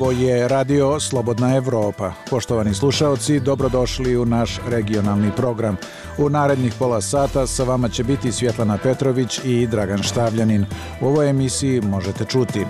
Ovo je Radio Slobodna Evropa. Poštovani slušaoci, dobrodošli u naš regionalni program. U narednih pola sata sa vama će biti Svjetlana Petrović i Dragan Štavljanin. U ovoj emisiji možete čuti: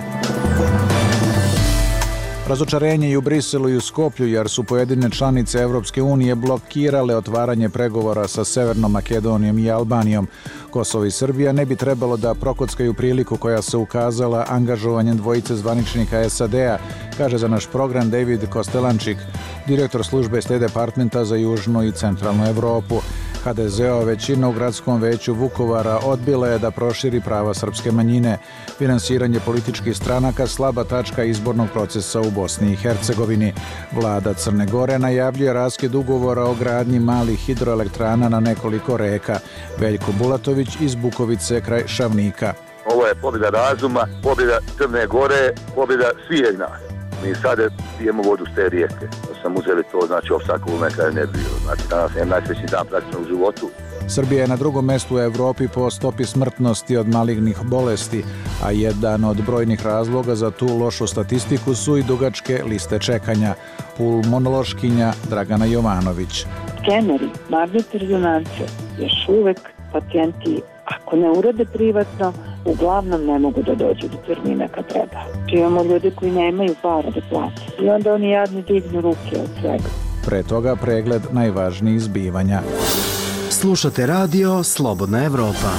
razočarenje i u Briselu i u Skoplju jer su pojedine članice Evropske unije blokirale otvaranje pregovora sa Severnom Makedonijom i Albanijom. Kosovo i Srbija ne bi trebalo da prokockaju priliku koja se ukazala angažovanjem dvojice zvaničnika SAD-a, kaže za naš program David Kostelančik, direktor službe State Departmenta za južnu i centralnu Evropu. HDZ-ova većina u gradskom veću Vukovara odbila je da proširi prava srpske manjine. Finansiranje političkih stranaka slaba tačka izbornog procesa u Bosni i Hercegovini. Vlada Crne Gore najavljuje raskid ugovora o gradnji malih hidroelektrana na nekoliko reka. Veljko Bulatović iz Bukovice kraj Šavnika. Ovo je pobjeda razuma, pobjeda Crne Gore, pobjeda svih nas. Mi sada pijemo vodu s te rijeke. Da sam uzeli to, znači opstaklu nekada ne bilo. Znači danas je najsrećniji dan praktično u životu. Srbija je na drugom mestu u Evropi po stopi smrtnosti od malignih bolesti, a jedan od brojnih razloga za tu lošu statistiku su i dugačke liste čekanja. Pulmonološkinja Dragana Jovanović. Skeneri, magnetne rezonance, još uvek pacijenti, ako ne urade privatno, uglavnom ne mogu da dođu do termina kad treba. Imamo ljudi koji nemaju para da plate i onda oni jadni dignu ruke od svega. Pre toga pregled najvažnijih zbivanja. Slušate radio Slobodna Evropa.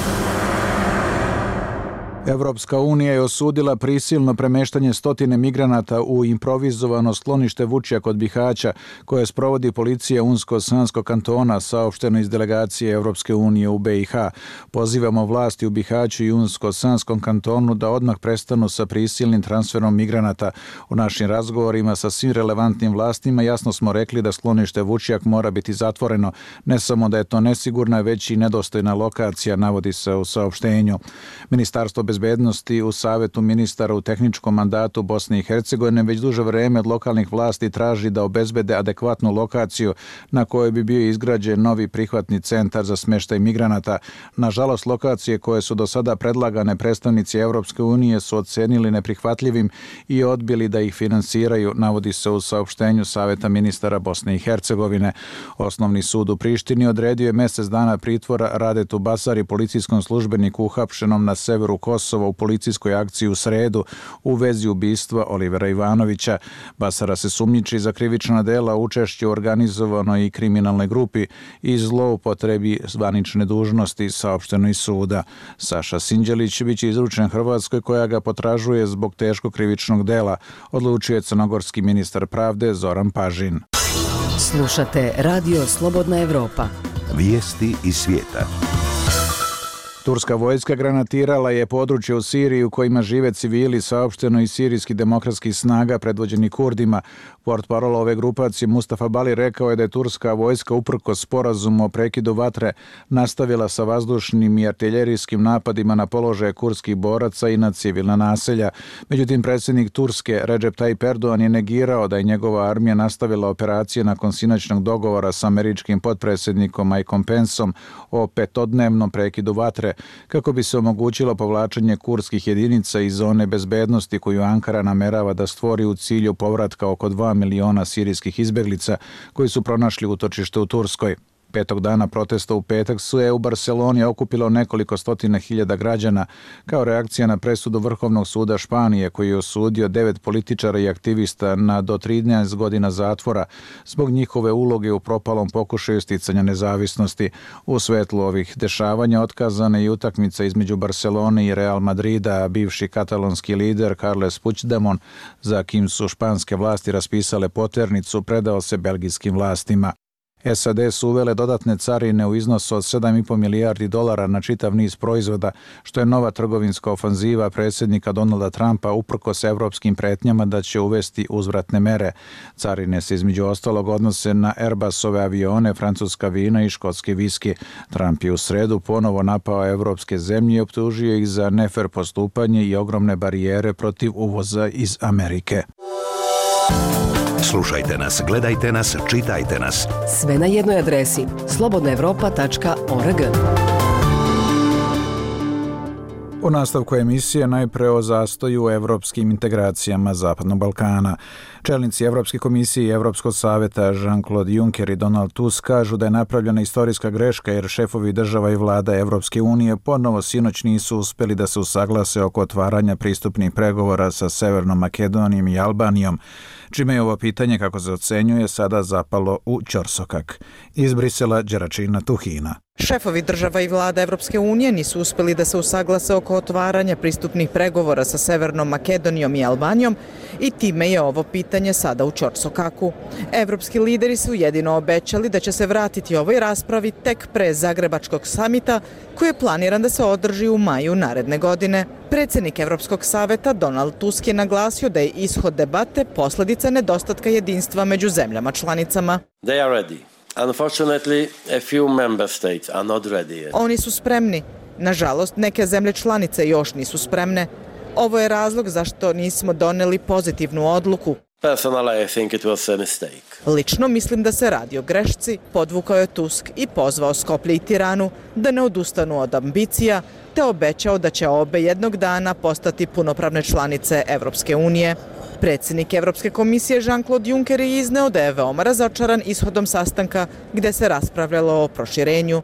Evropska unija je osudila prisilno premeštanje stotine migranata u improvizovano sklonište Vučja kod Bihaća, koje sprovodi policija Unsko-Sanskog kantona, saopšteno iz delegacije Evropske unije u BiH. Pozivamo vlasti u Bihaću i Unsko-Sanskom kantonu da odmah prestanu sa prisilnim transferom migranata. U našim razgovorima sa svim relevantnim vlastima jasno smo rekli da sklonište Vučjak mora biti zatvoreno. Ne samo da je to nesigurna, već i nedostojna lokacija, navodi se u saopštenju. Ministarstvo bezbednosti u Savetu ministara u tehničkom mandatu Bosne i Hercegovine već duže vreme od lokalnih vlasti traži da obezbede adekvatnu lokaciju na kojoj bi bio izgrađen novi prihvatni centar za smještaj migranata. Nažalost, lokacije koje su do sada predlagane predstavnici Evropske unije su ocenili neprihvatljivim i odbili da ih finansiraju, navodi se u saopštenju Saveta ministara Bosne i Hercegovine. Osnovni sud u Prištini odredio je mjesec dana pritvora Radetu Basari, policijskom službeniku uhapšenom na severu Kosova u policijskoj akciji u sredu u vezi ubistva Olivera Ivanovića. Basara se sumnjiči za krivična dela učešće u organizovanoj i kriminalnoj grupi i zloupotrebi zvanične dužnosti, saopšteno iz suda. Saša Sinđelić biće izručen Hrvatskoj koja ga potražuje zbog teškog krivičnog dela, odlučio je crnogorski ministar pravde Zoran Pažin. Slušate radio Slobodna Evropa. Vijesti iz svijeta. Turska vojska granatirala je područje u Siriji u kojima žive civili, saopšteno iz sirijskih demokratskih snaga predvođeni Kurdima. Portparol ove grupacije Mustafa Bali rekao je da je turska vojska uprkos sporazumu o prekidu vatre nastavila sa vazdušnim i artiljerijskim napadima na položaje kurdskih boraca i na civilna naselja. Međutim, predsjednik Turske Recep Tayyip Erdogan je negirao da je njegova armija nastavila operacije nakon sinoćnog dogovora sa američkim potpredsjednikom Mikeom Penceom o petodnevnom prekidu vatre, kako bi se omogućilo povlačenje kurdskih jedinica iz zone bezbednosti koju Ankara namerava da stvori u cilju povratka oko 2 miliona sirijskih izbjeglica koji su pronašli utočište u Turskoj. Petog dana protesta u petak su u Barceloni okupilo nekoliko stotina hiljada građana kao reakcija na presudu Vrhovnog suda Španije koji je osudio 9 političara i aktivista na do 13 godina zatvora zbog njihove uloge u propalom pokušaju sticanja nezavisnosti. U svetlu ovih dešavanja otkazana je i utakmica između Barcelone i Real Madrida, a bivši katalonski lider Carles Puigdemont, za kim su španske vlasti raspisale poternicu, predao se belgijskim vlastima. SAD su uvele dodatne carine u iznosu od $7,5 milijardi na čitav niz proizvoda, što je nova trgovinska ofanziva predsjednika Donalda Trumpa uprkos evropskim pretnjama da će uvesti uzvratne mere. Carine se između ostalog odnose na Airbusove avione, francuska vina i škotski viski. Trump je u sredu ponovo napao evropske zemlje i optužio ih za nefer postupanje i ogromne barijere protiv uvoza iz Amerike. Slušajte nas, gledajte nas, čitajte nas. Sve na jednoj adresi slobodnaevropa.org. U nastavku emisije najpre o zastoju u evropskim integracijama Zapadnog Balkana. Čelnici Evropske komisije i Evropskog saveta Jean-Claude Juncker i Donald Tusk kažu da je napravljena istorijska greška jer šefovi država i vlada Evropske unije ponovo sinoć nisu uspeli da se usaglase oko otvaranja pristupnih pregovora sa Severnom Makedonijom i Albanijom, čime je ovo pitanje, kako se ocenjuje, sada zapalo u ćorsokak. Iz Brisela, Đeračina Tuhina. Šefovi država i vlada Evropske unije nisu uspeli da se usaglase oko otvaranja pristupnih pregovora sa Severnom Makedonijom i Albanijom i time je ovo pitanje sada u ćorsokaku. Evropski lideri su jedino obećali da će se vratiti ovoj raspravi tek pre Zagrebačkog samita koji je planiran da se održi u maju naredne godine. Predsjednik Evropskog saveta Donald Tusk je naglasio da je ishod debate posljedica nedostatka jedinstva među zemljama članicama. They are ready. Unfortunately, a few member states are not ready yet. Oni su spremni. Nažalost, neke zemlje članice još nisu spremne. Ovo je razlog zašto nismo doneli pozitivnu odluku. Personally, I think it was a mistake. Lično mislim da se radi o grešci, podvukao je Tusk i pozvao Skoplje i Tiranu da ne odustanu od ambicija, te obećao da će obe jednog dana postati punopravne članice Evropske unije. Predsjednik Evropske komisije Jean-Claude Juncker je izneo da je veoma razočaran ishodom sastanka gdje se raspravljalo o proširenju.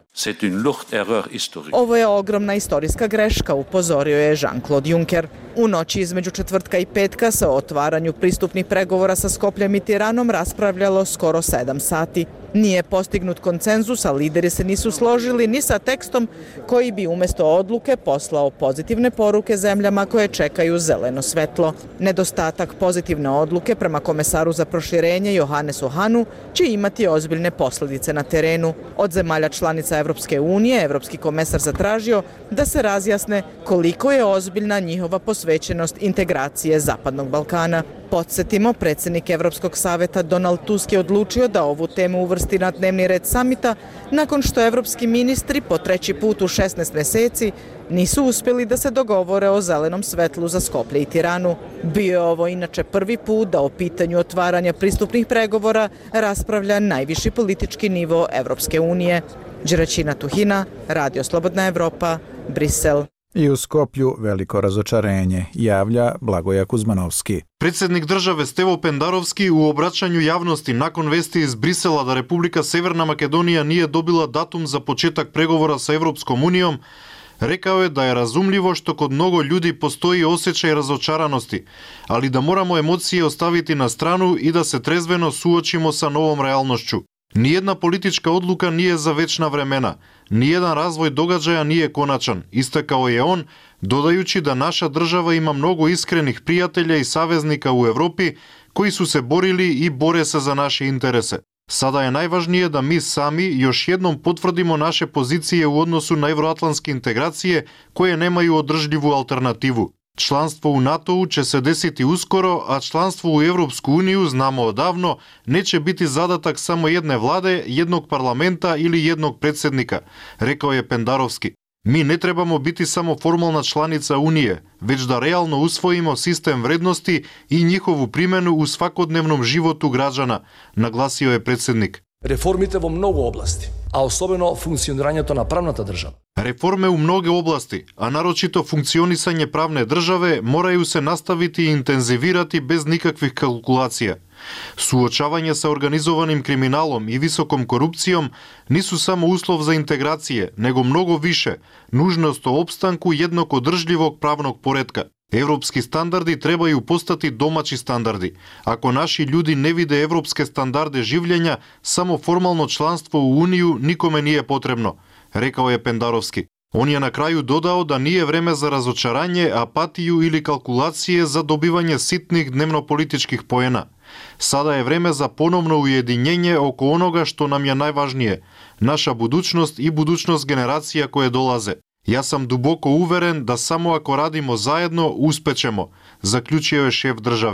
Ovo je ogromna istorijska greška, upozorio je Jean-Claude Juncker. U noći između četvrtka i petka se o otvaranju pristupnih pregovora sa Skopljem i Tiranom raspravljalo skoro 7 sati. Nije postignut konsenzus, a lideri se nisu složili ni sa tekstom koji bi umjesto odluke poslao pozitivne poruke zemljama koje čekaju zeleno svetlo. Nedostatak pozitivne odluke prema komesaru za proširenje Johannesu Hahnu će imati ozbiljne posljedice na terenu. Od zemalja članica Evropske unije, Evropski komesar zatražio da se razjasne koliko je ozbiljna njihova posvećenost integracije Zapadnog Balkana. Podsjetimo, predsjednik Evropskog saveta Donald Tusk je odlučio da ovu temu uvrsti na dnevni red samita nakon što evropski ministri po 3. put u 16 mjeseci nisu uspjeli da se dogovore o zelenom svetlu za Skoplje i Tiranu. Bio je ovo inače prvi put da o pitanju otvaranja pristupnih pregovora raspravlja najviši politički nivo Evropske unije. Đeračina Tuhina, Radio Slobodna Evropa, Brisel. I u Skoplju veliko razočarenje, javlja Blagoja Kuzmanovski. Predsjednik države Stevo Pendarovski u obraćanju javnosti nakon vesti iz Brisela da Republika Severna Makedonija nije dobila datum za početak pregovora sa Evropskom unijom, rekao je da je razumljivo što kod mnogo ljudi postoji osjećaj razočaranosti, ali da moramo emocije ostaviti na stranu i da se trezveno suočimo sa novom realnošću. Nijedna politička odluka nije za večna vremena, nijedan razvoj događaja nije konačan, istakao je on, dodajući da naša država ima mnogo iskrenih prijatelja i saveznika u Evropi koji su se borili i bore se za naše interese. Sada je najvažnije da mi sami još jednom potvrdimo naše pozicije u odnosu na evroatlantske integracije koje nemaju održljivu alternativu. Članstvo u NATO-u će se desiti uskoro, a članstvo u Evropsku uniju, znamo odavno, neće biti zadatak samo jedne vlade, jednog parlamenta ili jednog predsjednika, rekao je Pendarovski. Mi ne trebamo biti samo formalna članica Unije, već da realno usvojimo sistem vrednosti i njihovu primjenu u svakodnevnom životu građana, naglasio je predsjednik. Реформите во многу области, а особено функционирањето на правната држава. Реформе у многе области, а нарочито функционисање правне државе морају се наставити и интензивирати без никаквих калкулација. Суочавање со организованим криминалом и високом корупцијом нису само услов за интеграција, него многу више, нужност о опстанку едног одржливог правног поретка. Европски стандарди требају постати домачи стандарди. Ако наши људи не виде европске стандарде живлења, само формално членство у Унију никоме не е потребно, рекao je Pendarovski. On je na kraju dodao da nije vreme za razočaranje, apatiju ili kalkulacije za dobivanje sitnih dnevno-političkih poena. Sada je vreme za ponovno ujedinjenje oko onoga što nam je najvažnije, naša budućnost i budućnost generacija koje dolaze. Ja sam duboko uveren da samo ako radimo zajedno uspjećemo, zaključio je šef države.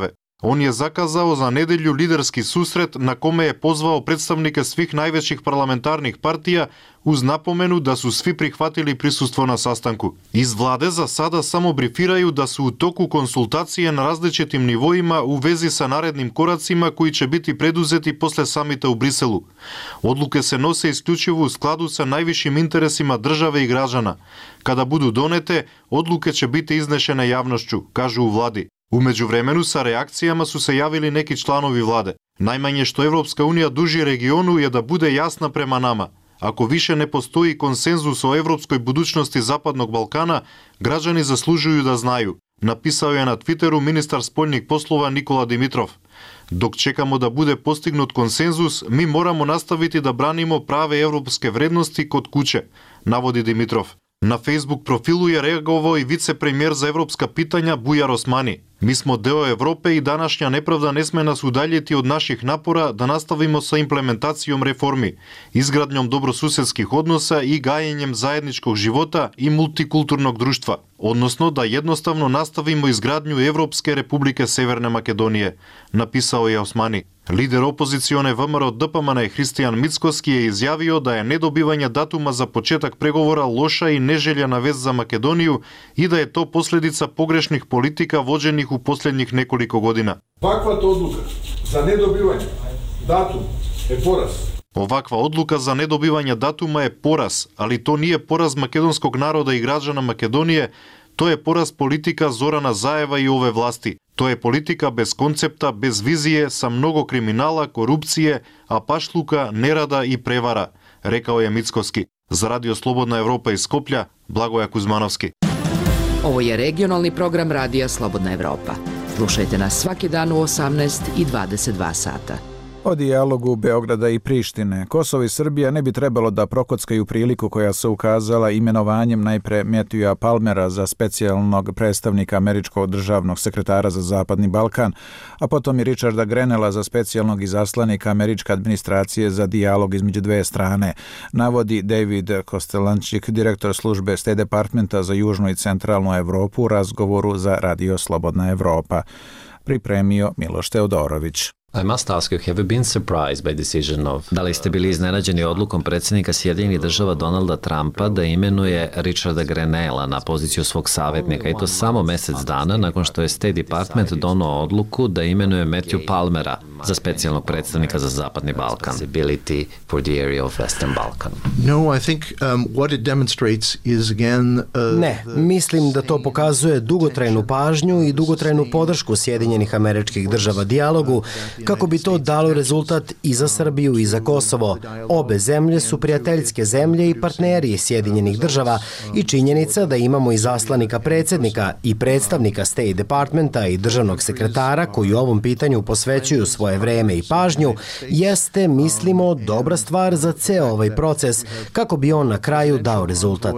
Он je zakazao za nedelju liderski susret na kome je pozvao predstavnike svih najvećih parlamentarnih partija uz napomenu da su svi prihvatili prisustvo na sastanku. Iz vlade za sada samo brifiraju da su u toku konsultacije na različitim nivoima u vezi sa narednim koracima koji će biti preduzeti posle samita u Briselu. Odluke se nose isključivo u skladu sa najvišim interesima države i građana. Kada budu donete, odluke će biti iznešene javnošću, kažu u vladi. U međuvremenu sa reakcijama su se javili neki članovi vlade. Najmanje što Evropska unija duži regionu je da bude jasna prema nama. Ako više ne postoji konsenzus o evropskoj budućnosti Zapadnog Balkana, građani zaslužuju da znaju, napisao je na Twitteru ministar spoljnih poslova Nikola Dimitrov. Dok čekamo da bude postignut konsenzus, mi moramo nastaviti da branimo prave evropske vrednosti kod kuće, navodi Dimitrov. Na Facebook profilu je reagovao i vicepremijer za evropska pitanja Bujar Osmani. Mi smo deo Evrope i današnja nepravda ne sme nas udaljiti od naših napora da nastavimo sa implementacijom reformi, izgradnjom dobrosusedskih odnosa i gajenjem zajedničkog života i multikulturnog društva, odnosno da jednostavno nastavimo izgradnju Evropske republike Severne Makedonije, napisao je Osmani. Lider opozicione ВМРО ДПМН Христијан Мицкоски je izjavio da je nedobivanje datuma za početak pregovora loša i neželjena vest za Makedoniju i da je to posljedica pogrešnih politika vođenih u posljednjih nekoliko godina. Ovakva odluka za nedobivanje datuma je poraz. Ovakva odluka za nedobivanje datuma je poraz, ali to nije poraz makedonskog naroda i građana Makedonije, to je poraz politika Zorana Zajeva i ove vlasti. To je politika bez koncepta, bez vizije, sa mnogo kriminala, korupcije, apašluka, nerada i prevara, rekao je Mickoski. Za Radio Slobodna Evropa iz Skoplja, Blagoja Kuzmanovski. Ovo je regionalni program Radija Slobodna Evropa. Slušajte nas svaki dan u 18 i 22 sata. O dijalogu Beograda i Prištine. Kosovo i Srbija ne bi trebalo da prokockaju priliku koja se ukazala imenovanjem najpre Matthewa Palmera za specijalnog predstavnika američkog državnog sekretara za Zapadni Balkan, a potom i Richarda Grenella za specijalnog izaslanika američke administracije za dijalog između dve strane, navodi David Kostelančik, direktor službe State Departmenta za Južnu i Centralnu Evropu u razgovoru za Radio Slobodna Evropa. Pripremio Miloš Teodorović. I must ask you, have you been surprised by decision of... Da li ste bili iznenađeni odlukom predsjednika Sjedinjenih država Donalda Trumpa da imenuje Richarda Grenella na poziciju svog savjetnika i to samo mjesec dana nakon što je State Department donao odluku da imenuje Matthew Palmera za specijalnog predstavnika za Zapadni Balkan. For the area of Western Balkan. No, I think what it demonstrates is again... Ne, mislim da to pokazuje dugotrajnu pažnju i dugotrajnu podršku Sjedinjenih Američkih Država dijalogu kako bi to dalo rezultat i za Srbiju i za Kosovo. Obe zemlje su prijateljske zemlje i partneri Sjedinjenih država i činjenica da imamo i zaslanika predsjednika i predstavnika State Departmenta i državnog sekretara koji ovom pitanju posvećuju svoje vreme i pažnju jeste, mislimo, dobra stvar za ceo ovaj proces kako bi on na kraju dao rezultat.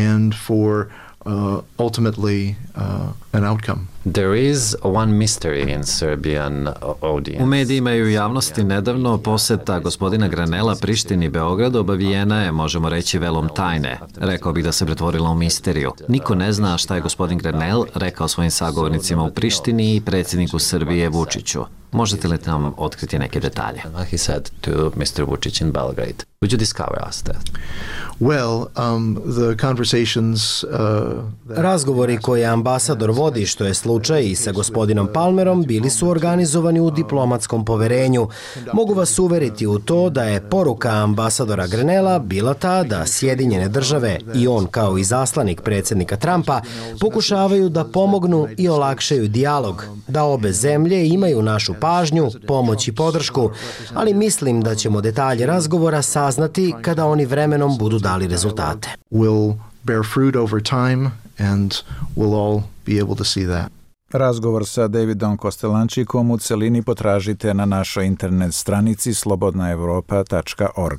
Ultimately an outcome. There is one mystery in Serbian audience. U medijima i u javnosti nedavno poseta gospodina Grenella Prištini i Beogradu obavijena je, možemo reći, velom tajne. Rekao bih da se pretvorila u misteriju. Niko ne zna šta je gospodin Grenell rekao svojim sagovornicima u Prištini i predsjedniku Srbije Vučiću. Možete li nam otkriti neke detalje? He said to Mr. Vučić in Belgrade. Would you discover us that? Well, the conversations... Razgovori koje ambasador vodi, što je slučaj i sa gospodinom Palmerom, bili su organizovani u diplomatskom poverenju. Mogu vas uveriti u to da je poruka ambasadora Grenella bila ta da Sjedinjene države i on kao i zaslanik predsjednika Trumpa pokušavaju da pomognu i olakšaju dijalog, da obe zemlje imaju našu pažnju, pomoć i podršku, ali mislim da ćemo detalje razgovora saznati kada oni vremenom budu dali rezultate. Will bear fruit over time and we'll all be able to see that. Razgovor sa Davidom Kostelančikom u celini potražite na našoj internet stranici slobodnaevropa.org.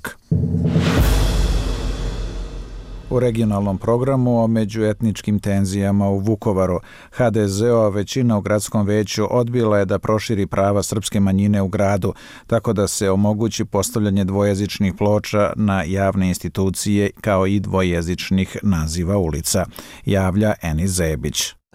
U regionalnom programu o međuetničkim tenzijama u Vukovaru, HDZ-ova većina u gradskom veću odbila je da proširi prava srpske manjine u gradu, tako da se omogući postavljanje dvojezičnih ploča na javne institucije kao i dvojezičnih naziva ulica, javlja Enis Zebić.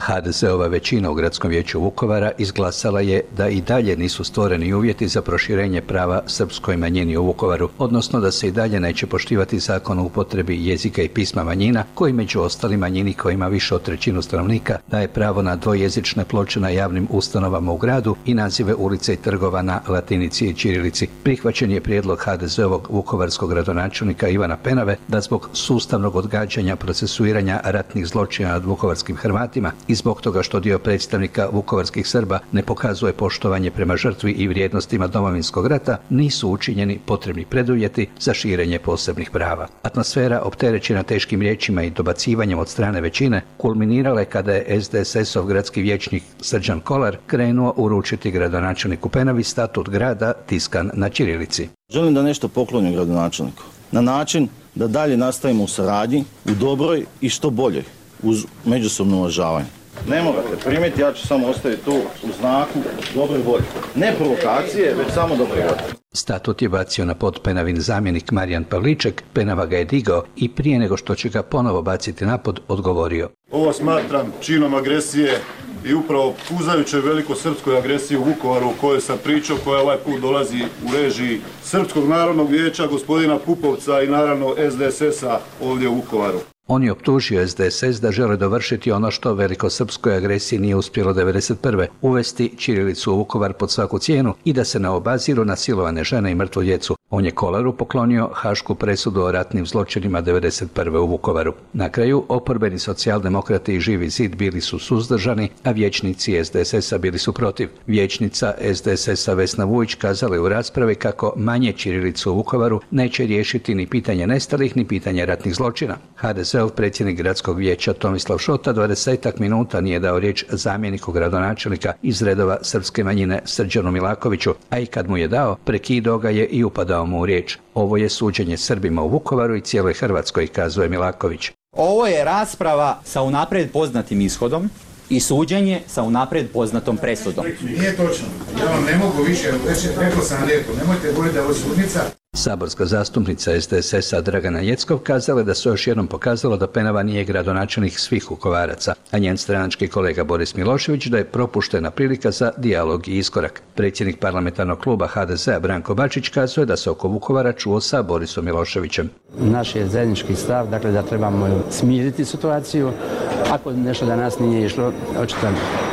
HDZ-ova većina u Gradskom vijeću Vukovara izglasala je da i dalje nisu stvoreni uvjeti za proširenje prava srpskoj manjini u Vukovaru, odnosno da se i dalje neće poštivati zakon o upotrebi jezika i pisma manjina, koji među ostalim manjini koja ima više od trećinu stanovnika daje pravo na dvojezične ploče na javnim ustanovama u gradu i nazive ulica i trgova na latinici i ćirilici. Prihvaćen je prijedlog HDZ-ovog vukovarskog gradonačelnika Ivana Penave da zbog sustavnog odgađanja procesuiranja ratnih zločina nad vukovarskim Hrvatima i zbog toga što dio predstavnika vukovarskih Srba ne pokazuje poštovanje prema žrtvi i vrijednostima Domovinskog rata, nisu učinjeni potrebni preduvjeti za širenje posebnih prava. Atmosfera opterećena teškim riječima i dobacivanjem od strane većine kulminirala je kada je SDSS-ov gradski vijećnik Srđan Kolar krenuo uručiti gradonačelniku Penavi statut grada tiskan na ćirilici. Želim da nešto poklonim gradonačelniku na način da dalje nastavimo u saradnji, u dobroj i što boljoj, uz međusobno uvažavanje. Ne morate primiti, ja ću samo ostaviti tu u znaku dobre volje. Ne provokacije, već samo dobre volje. Statut je bacio na pod Penavin zamjenik Marijan Pavliček, Penava ga je digao i prije nego što će ga ponovo baciti na pod, odgovorio. Ovo smatram činom agresije i upravo puzajućoj velikosrpskoj agresiji u Vukovaru o kojoj sam pričao, koja ovaj put dolazi u režiji Srpskog narodnog vijeća, gospodina Pupovca i naravno SDSS-a ovdje u Vukovaru. On je optužio SDSS da žele dovršiti ono što velikosrpskoj agresiji nije uspjelo 1991. uvesti ćirilicu u Vukovar pod svaku cijenu i da se ne obaziru na silovane žene i mrtvu djecu. On je Kolaru poklonio hašku presudu o ratnim zločinima 1991. u Vukovaru. Na kraju, oporbeni socijaldemokrati i Živi zid bili su suzdržani, a vijećnici SDSS-a bili su protiv. Vijećnica SDSS-a Vesna Vujić kazala je u raspravi kako manje ćirilicu u Vukovaru neće riješiti ni pitanje nestalih, ni pitanje ratnih zločina. HDZ-ov predsjednik gradskog vijeća Tomislav Šota 20 minuta nije dao riječ zamjeniku gradonačelnika iz redova srpske manjine Srđanu Milakoviću, a i kad mu je dao, prekidao ga je i upadao mu u riječ. Ovo je suđenje Srbima u Vukovaru i cijeloj Hrvatskoj, kazuje Milaković. Ovo je rasprava sa unaprijed poznatim ishodom i suđenje sa unaprijed poznatom presudom. Nije točno. Ja vam ne mogu više, već rekao sam lijepo, nemojte govoriti da je ovo sudnica. Saborska zastupnica SDSS-a Dragana Jeckov kazala je da se još jednom pokazalo da Penava nije gradonačelnik svih Vukovaraca, a njen stranački kolega Boris Milošević da je propuštena prilika za dijalog i iskorak. Predsjednik parlamentarnog kluba HDZ-a Branko Bačić kazuje da se oko Vukovara čuo sa Borisom Miloševićem. Naš je zajednički stav, dakle da trebamo smiriti situaciju. Ako nešto danas nije išlo, očito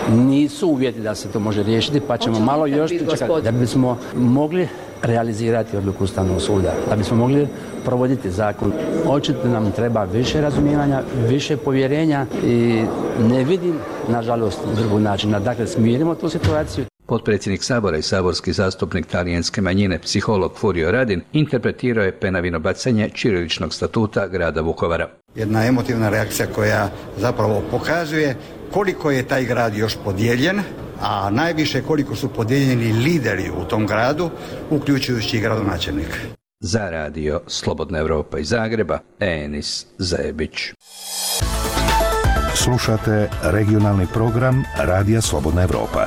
nisu uvjeti da se to može riješiti, pa ćemo malo još čekati da bismo mogli realizirati odluku Ustavnog suda, da bismo mogli provoditi zakon. Očito nam treba više razumijevanja, više povjerenja i ne vidim, nažalost, drugog načina. Dakle, smirimo tu situaciju. Potpredsjednik Sabora i saborski zastupnik talijanske manjine, psiholog Furio Radin, interpretirao je Penavino bacanje ćiriličnog statuta grada Vukovara. Jedna emotivna reakcija koja zapravo pokazuje koliko je taj grad još podijeljen, a najviše koliko su podijeljeni lideri u tom gradu, uključujući i gradonačelnik. Za radio Slobodna Evropa iz Zagreba, Enis Zebić. Slušate regionalni program Radija Slobodna Evropa.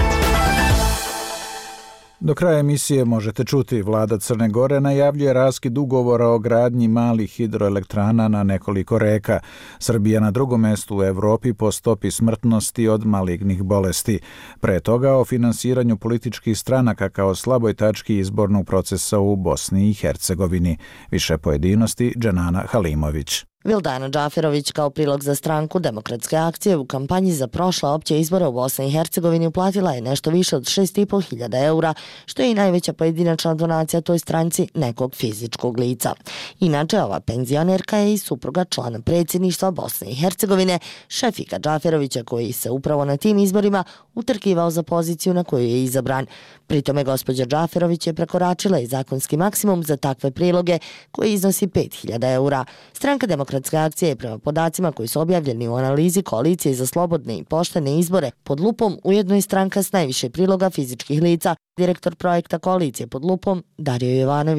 Do kraja emisije možete čuti, vlada Crne Gore najavljuje raskid ugovora o gradnji malih hidroelektrana na nekoliko reka. Srbija na drugom mestu u Evropi po stopi smrtnosti od malignih bolesti. Pre toga o finansiranju političkih stranaka kao slaboj tački izbornog procesa u Bosni i Hercegovini. Više pojedinosti Dženana Halimović. Vildana Džaferović kao prilog za stranku Demokratske akcije u kampanji za prošle opće izbore u Bosni i Hercegovini uplatila je nešto više od 6.500 eura, što je i najveća pojedinačna donacija toj stranci nekog fizičkog lica. Inače, ova penzionerka je i supruga člana predsjedništva Bosne i Hercegovine, Šefika Džaferovića, koji se upravo na tim izborima utrkivao za poziciju na koju je izabran. Pritome gospođa Džaferović je prekoračila i zakonski maksimum za takve priloge koji iznosi 5.000 eura. Stranka Demokratske akcije je prema podacima koji su objavljeni u analizi Koalicije za slobodne i poštene izbore pod lupom ujedno i stranka s najviše priloga fizičkih lica. Direktor projekta Koalicije pod lupom Dario Jovanović.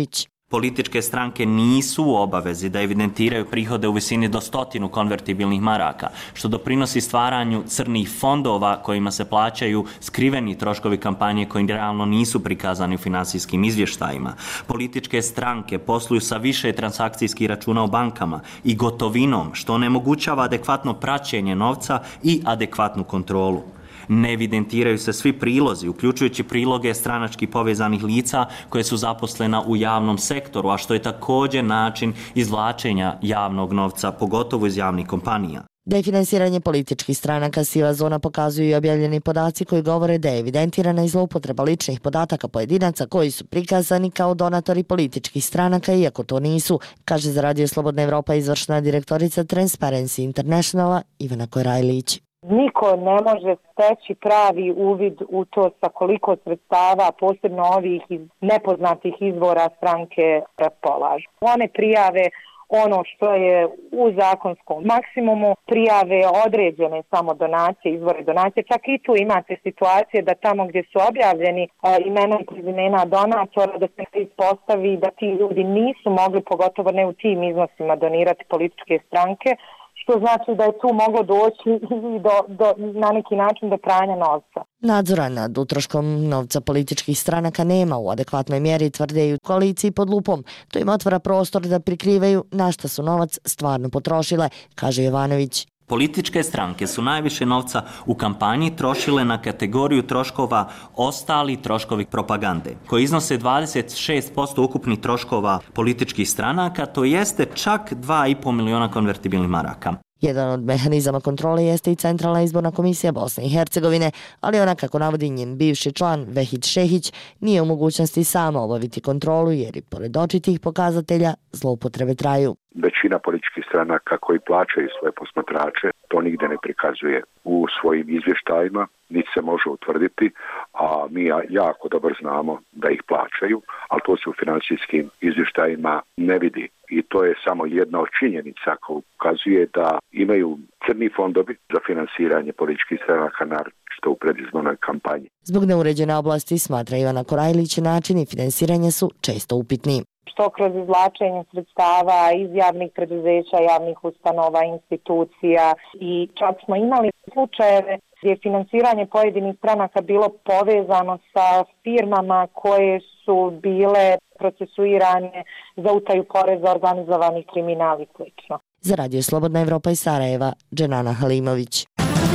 Političke stranke nisu u obavezi da evidentiraju prihode u visini do 100 konvertibilnih maraka, što doprinosi stvaranju crnih fondova kojima se plaćaju skriveni troškovi kampanje koji realno nisu prikazani u finansijskim izvještajima. Političke stranke posluju sa više transakcijskih računa u bankama i gotovinom, što onemogućava adekvatno praćenje novca i adekvatnu kontrolu. Ne evidentiraju se svi prilozi, uključujući priloge stranački povezanih lica koje su zaposlena u javnom sektoru, a što je također način izvlačenja javnog novca, pogotovo iz javnih kompanija. Da je finansiranje političkih stranaka siva zona pokazuju i objavljeni podaci koji govore da je evidentirana i zloupotreba ličnih podataka pojedinaca koji su prikazani kao donatori političkih stranaka, iako to nisu, kaže za Radio Slobodna Evropa izvršna direktorica Transparency Internationala Ivana Korajlić. Niko ne može steći pravi uvid u to sa koliko sredstava, posebno ovih iz nepoznatih izvora stranke raspolažu. One prijave ono što je u zakonskom maksimumu, prijave određene samo donacije, izvore donacije. Čak i tu imate situacije da tamo gdje su objavljeni imena i prezimena donatora, da se ispostavi da ti ljudi nisu mogli, pogotovo ne u tim iznosima, donirati političke stranke, što znači da je tu moglo doći na neki način do pranja novca. Nadzora nad utroškom novca političkih stranaka nema u adekvatnoj mjeri, tvrde i u koaliciji pod lupom. To im otvara prostor da prikrivaju na šta su novac stvarno potrošile, kaže Jovanović. Političke stranke su najviše novca u kampanji trošile na kategoriju troškova ostali troškovi propagande, koji iznose 26% ukupnih troškova političkih stranaka, to jeste čak 2,5 miliona konvertibilnih maraka. Jedan od mehanizama kontrole jeste i Centralna izborna komisija Bosne i Hercegovine, ali ona, kako navodi njen bivši član Vehid Šehić, nije u mogućnosti sama obaviti kontrolu jer i pored očitih pokazatelja zloupotrebe traju. Većina političkih stranaka koji plaćaju svoje posmatrače to nigde ne prikazuje u svojim izvještajima, niti se može utvrditi, a mi jako dobro znamo da ih plaćaju, ali to se u financijskim izvještajima ne vidi. I to je samo jedna od činjenica koja ukazuje da imaju crni fondovi za finansiranje političkih stranaka, naročito u predizbornoj kampanji. Zbog neuređene oblasti, smatra Ivana Korajlić, načini finansiranja su često upitni. Što kroz izvlačenje sredstava iz javnih preduzeća, javnih ustanova, institucija, i čak smo imali slučajeve gdje je finansiranje pojedinih stranaka bilo povezano sa firmama koje su bile procesuirane za utaju poreza, organizovani kriminal i sl. Za Radio Slobodna Evropa iz Sarajeva, Dženana Halimović.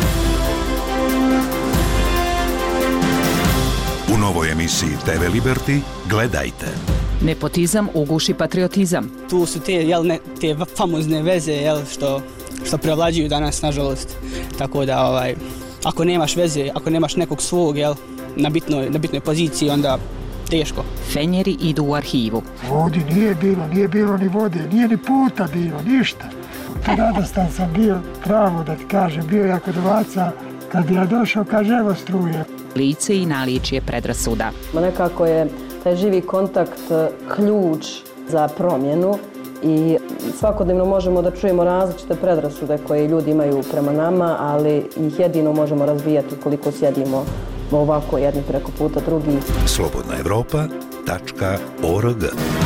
U novoj emisiji TV Liberty gledajte. Nepotizam uguši patriotizam. Tu su te famozne veze što prevlađuju danas, nažalost. Tako da ako nemaš veze, ako nemaš nekog svog na bitnoj poziciji, onda teško. Fenjeri idu u arhivu. Ovdje nije bilo ni vode, nije ni puta bilo, ništa. Radostan sam bio, pravo da ti kažem, bio jako dovaca. Kad bi ja došao, kaže evo struje. Lice i naličje predrasuda. Nekako je taj živi kontakt ključ za promjenu i svakodnevno možemo da čujemo različite predrasude koje ljudi imaju prema nama, ali ih jedino možemo razvijati koliko sjedimo ovako jedni preko puta drugih. slobodnaevropa.org.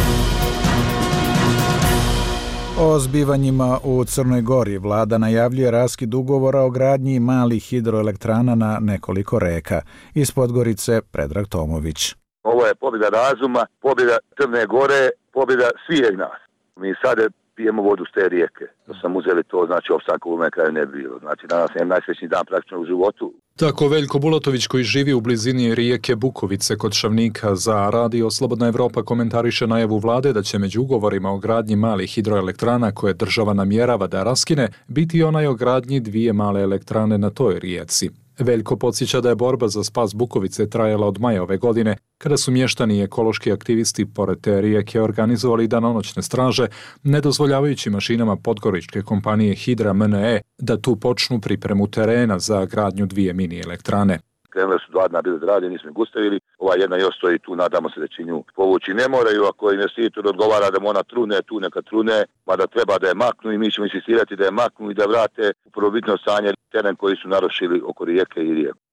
O zbivanjima u Crnoj Gori vlada najavljuje raskid ugovora o gradnji malih hidroelektrana na nekoliko reka. Iz Podgorice Predrag Tomović. Ovo je pobjeda razuma, pobjeda Crne Gore, pobjeda svih nas. Mi sada pijemo vodu s te rijeke. Da sam uzeli to, znači opstanka u mene kraju ne bi bilo. Znači danas je najsrećniji dan praktično u životu. Tako Veljko Bulatović, koji živi u blizini rijeke Bukovice kod Šavnika, za Radio Slobodna Evropa komentariše najavu vlade da će među ugovorima o gradnji malih hidroelektrana koje država namjerava da raskine biti onaj o gradnji 2 male elektrane na toj rijeci. Veljko podsjeća da je borba za spas Bukovice trajala od maja ove godine, kada su mještani i ekološki aktivisti pored te rijeke organizovali danonoćne straže, ne dozvoljavajući mašinama podgoričke kompanije Hidra MNE da tu počnu pripremu terena za gradnju 2 mini elektrane. Krenule su 2 dana bile da rade, nismo ih gustavili. Ova jedna još stoji tu, nadamo se da će nju povući. Ne moraju, ako investitor odgovara da mu ona trune, tu neka trune, mada treba da je maknu i mi ćemo insistirati da je maknu i da vrate u prvobitno stanje teren koji su narušili oko rijeke i rijeku.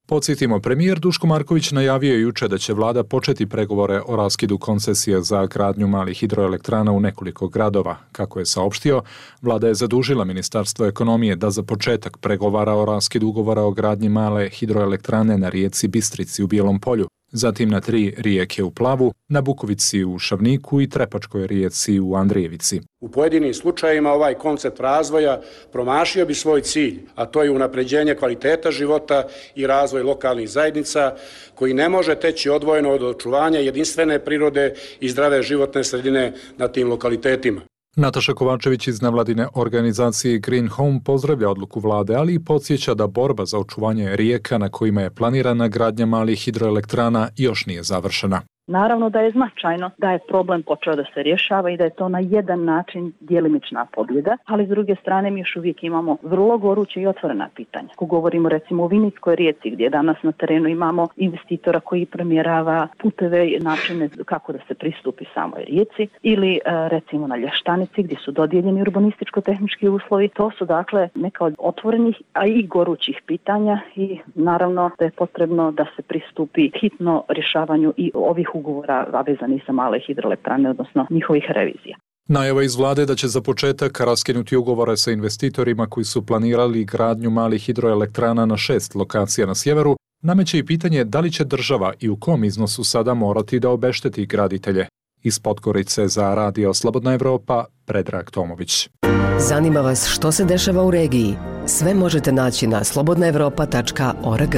Podsjetimo, premijer Duško Marković najavio je juče da će vlada početi pregovore o raskidu koncesije za gradnju malih hidroelektrana u nekoliko gradova. Kako je saopštio, vlada je zadužila Ministarstvo ekonomije da za početak pregovara o raskidu ugovora o gradnji male hidroelektrane na rijeci Bistrici u Bijelom Polju, zatim na 3 rijeke u Plavu, na Bukovici u Šavniku i Trepačkoj rijeci u Andrijevici. U pojedinim slučajevima ovaj koncept razvoja promašio bi svoj cilj, a to je unapređenje kvaliteta života i razvoj lokalnih zajednica, koji ne može teći odvojeno od očuvanja jedinstvene prirode i zdrave životne sredine na tim lokalitetima. Nataša Kovačević iz nevladine organizacije Green Home pozdravlja odluku vlade, ali i podsjeća da borba za očuvanje rijeka na kojima je planirana gradnja malih hidroelektrana još nije završena. Naravno da je značajno da je problem počeo da se rješava i da je to na jedan način djelimična pobjeda, ali s druge strane mi još uvijek imamo vrlo goruće i otvorena pitanja. Ako govorimo recimo o Vinickoj rijeci gdje danas na terenu imamo investitora koji premjerava puteve i načine kako da se pristupi samoj rijeci, ili recimo na Lještanici gdje su dodijeljeni urbanističko-tehnički uslovi, to su dakle neka od otvorenih, a i gorućih pitanja i naravno da je potrebno da se pristupi hitno rješavanju i ovih ugovora vezani za male hidroelektrane, odnosno njihovih revizija. Najava iz vlade da će za početak raskinuti ugovore sa investitorima koji su planirali gradnju malih hidroelektrana na 6 lokacija na sjeveru, nameće i pitanje da li će država i u kom iznosu sada morati da obešteti graditelje. Iz Podgorice za Radio Slobodna Evropa, Predrag Tomović. Zanima vas što se dešava u regiji? Sve možete naći na slobodnaevropa.org.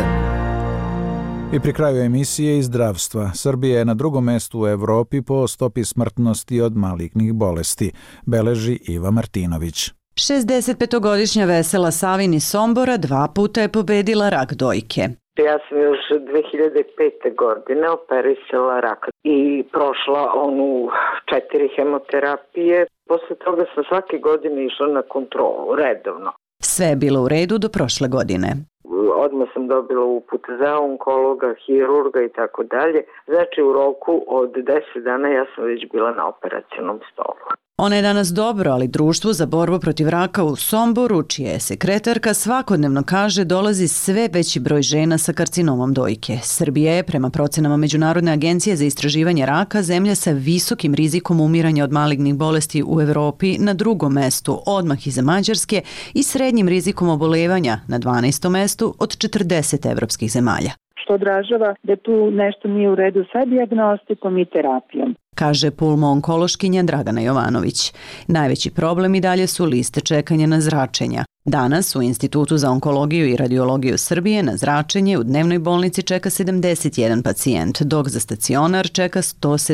I pri kraju emisije iz zdravstva. Srbija je na drugom mestu u Evropi po stopi smrtnosti od malignih bolesti, beleži Iva Martinović. 65-godišnja Vesela Savin iz Sombora 2 puta je pobedila rak dojke. Ja sam još 2005. godine operisala rak i prošla onu 4 hemoterapije. Posle toga sam svake godine išla na kontrolu, redovno. Sve je bilo u redu do prošle godine. Odmah sam dobila uput za onkologa, hirurga i tako dalje. Znači u roku od 10 dana ja sam već bila na operacionom stolu. Ona je danas dobro, ali Društvo za borbu protiv raka u Somboru, čija je sekretarka, svakodnevno kaže dolazi sve veći broj žena sa karcinomom dojke. Srbija je, prema procenama Međunarodne agencije za istraživanje raka, zemlja sa visokim rizikom umiranja od malignih bolesti u Evropi na drugom mestu, odmah iza Mađarske, i srednjim rizikom oboljevanja na 12. mestu od 40 evropskih zemalja. Što odražava da tu nešto nije u redu sa dijagnostikom i terapijom, kaže pulmo-onkološkinja Dragana Jovanović. Najveći problem i dalje su liste čekanja na zračenja. Danas u Institutu za onkologiju i radiologiju Srbije na zračenje u dnevnoj bolnici čeka 71 pacijent, dok za stacionar čeka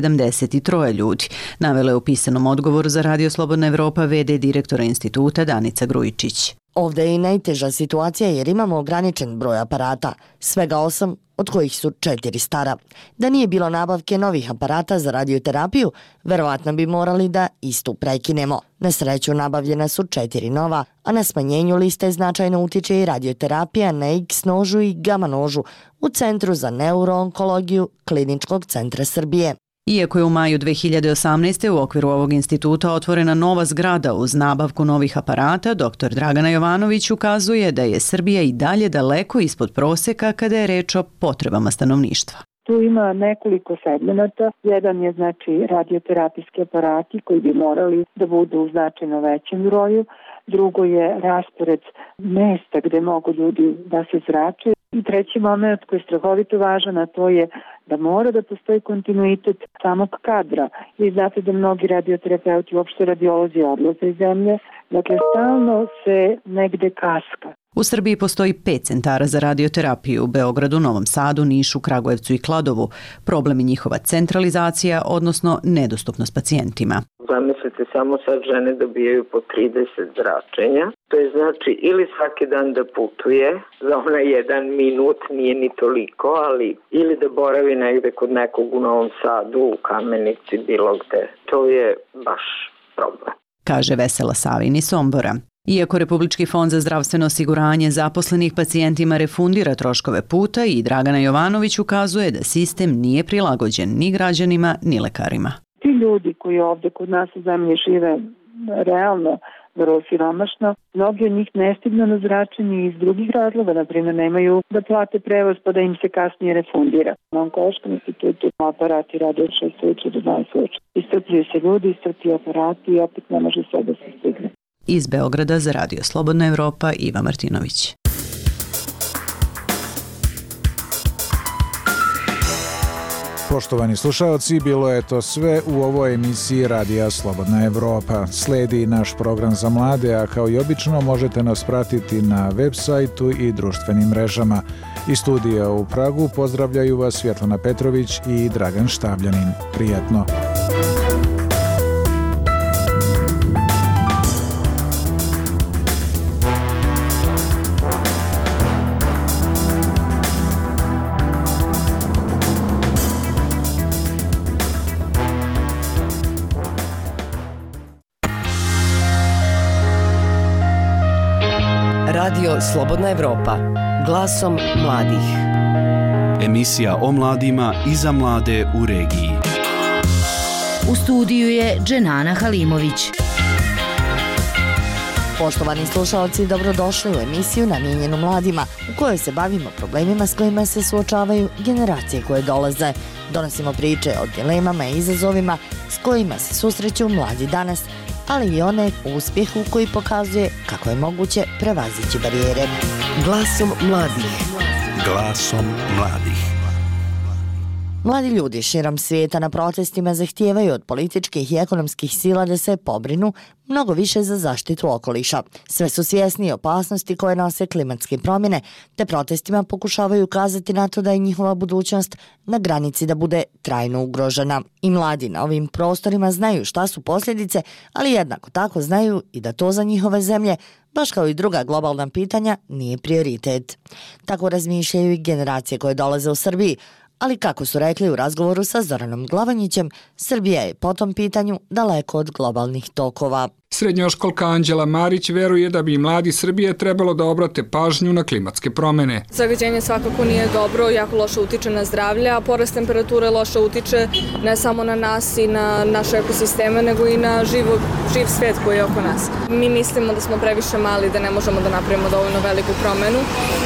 173 ljudi, navela je u pisanom odgovoru za Radio Slobodna Evropa v.d. direktora instituta Danica Grujičić. Ovdje je i najteža situacija jer imamo ograničen broj aparata, svega 8, od kojih su 4 stara. Da nije bilo nabavke novih aparata za radioterapiju, verovatno bi morali da istu prekinemo. Na sreću nabavljena su 4 nova, a na smanjenju liste značajno utiče i radioterapija na X nožu i gamma nožu u Centru za neuroonkologiju Kliničkog centra Srbije. Iako je u maju 2018. u okviru ovog instituta otvorena nova zgrada uz nabavku novih aparata, dr. Dragana Jovanović ukazuje da je Srbija i dalje daleko ispod proseka kada je reč o potrebama stanovništva. Tu ima nekoliko segmenata. Jedan je znači radioterapijski aparati koji bi morali da budu u značajno većem broju. Drugo je raspored mesta gde mogu ljudi da se zrače. I treći moment koji je strahovito važan, a to je da mora da postoji kontinuitet samog kadra. Vi znate da mnogi radioterapeuti, uopšte radiolozi, odlaze iz zemlje. Dakle, stalno se negde kaska. U Srbiji postoji 5 centara za radioterapiju u Beogradu, Novom Sadu, Nišu, Kragujevcu i Kladovu. Problem je njihova centralizacija, odnosno nedostupnost pacijentima. Zamislite, samo sad žene dobijaju po 30 zračenja. To je znači ili svaki dan da putuje, za onaj 1 minut nije ni toliko, ali ili da boravi negde kod nekog u Novom Sadu, u Kamenici, bilo gde. To je baš problem. Kaže Vesela Savin iz Sombora. Iako Republički fond za zdravstveno osiguranje zaposlenih pacijentima refundira troškove puta, i Dragana Jovanović ukazuje da sistem nije prilagođen ni građanima ni lekarima. Ti ljudi koji ovdje kod nas u zemlji žive realno vrlo siromašno. Mnogi od njih ne stignu na zračenje iz drugih razloga, na primjer nemaju da plate prevoz pa da im se kasnije refundira. Na Onkološkom institutu aparati rade od 6 uveče do 12 uveče. Iscrpljuju se ljudi, iscrpljuju aparati i opet ne može sve da se stigne. Iz Beograda za Radio Slobodna Evropa, Iva Martinović. Poštovani slušalci, bilo je to sve u ovoj emisiji Radija Slobodna Evropa. Sledi naš program za mlade, a kao i obično možete nas pratiti na web sajtu i društvenim mrežama. Iz studija u Pragu pozdravljaju vas Svjetlana Petrović i Dragan Štabljanin. Prijatno! Radio Slobodna Evropa, glasom mladih. Emisija o mladima i za mlade u regiji. U studiju je Dženana Halimović. Poštovani slušalci, dobrodošli u emisiju namijenjenu mladima, u kojoj se bavimo problemima s kojima se suočavaju generacije koje dolaze. Donosimo priče o dilemama i izazovima s kojima se susreću mladi danas, ali i one u uspjehu koji pokazuje kako je moguće prevazići barijere. Glasom mladih. Glasom mladih. Mladi ljudi širom svijeta na protestima zahtijevaju od političkih i ekonomskih sila da se pobrinu mnogo više za zaštitu okoliša. Sve su svjesni opasnosti koje nose klimatske promjene, te protestima pokušavaju ukazati na to da je njihova budućnost na granici da bude trajno ugrožena. I mladi na ovim prostorima znaju šta su posljedice, ali jednako tako znaju i da to za njihove zemlje, baš kao i druga globalna pitanja, nije prioritet. Tako razmišljaju i generacije koje dolaze u Srbiji, ali kako su rekli u razgovoru sa Zoranom Glavanjićem, Srbija je po tom pitanju daleko od globalnih tokova. Srednjoškolka Anđela Marić veruje da bi mladi Srbije trebalo da obrate pažnju na klimatske promjene. Zagađenje svakako nije dobro, jako loše utiče na zdravlje, a porast temperature loše utiče ne samo na nas i na naše ekosisteme, nego i na živ svijet koji je oko nas. Mi mislimo da smo previše mali, da ne možemo da napravimo dovoljno veliku promjenu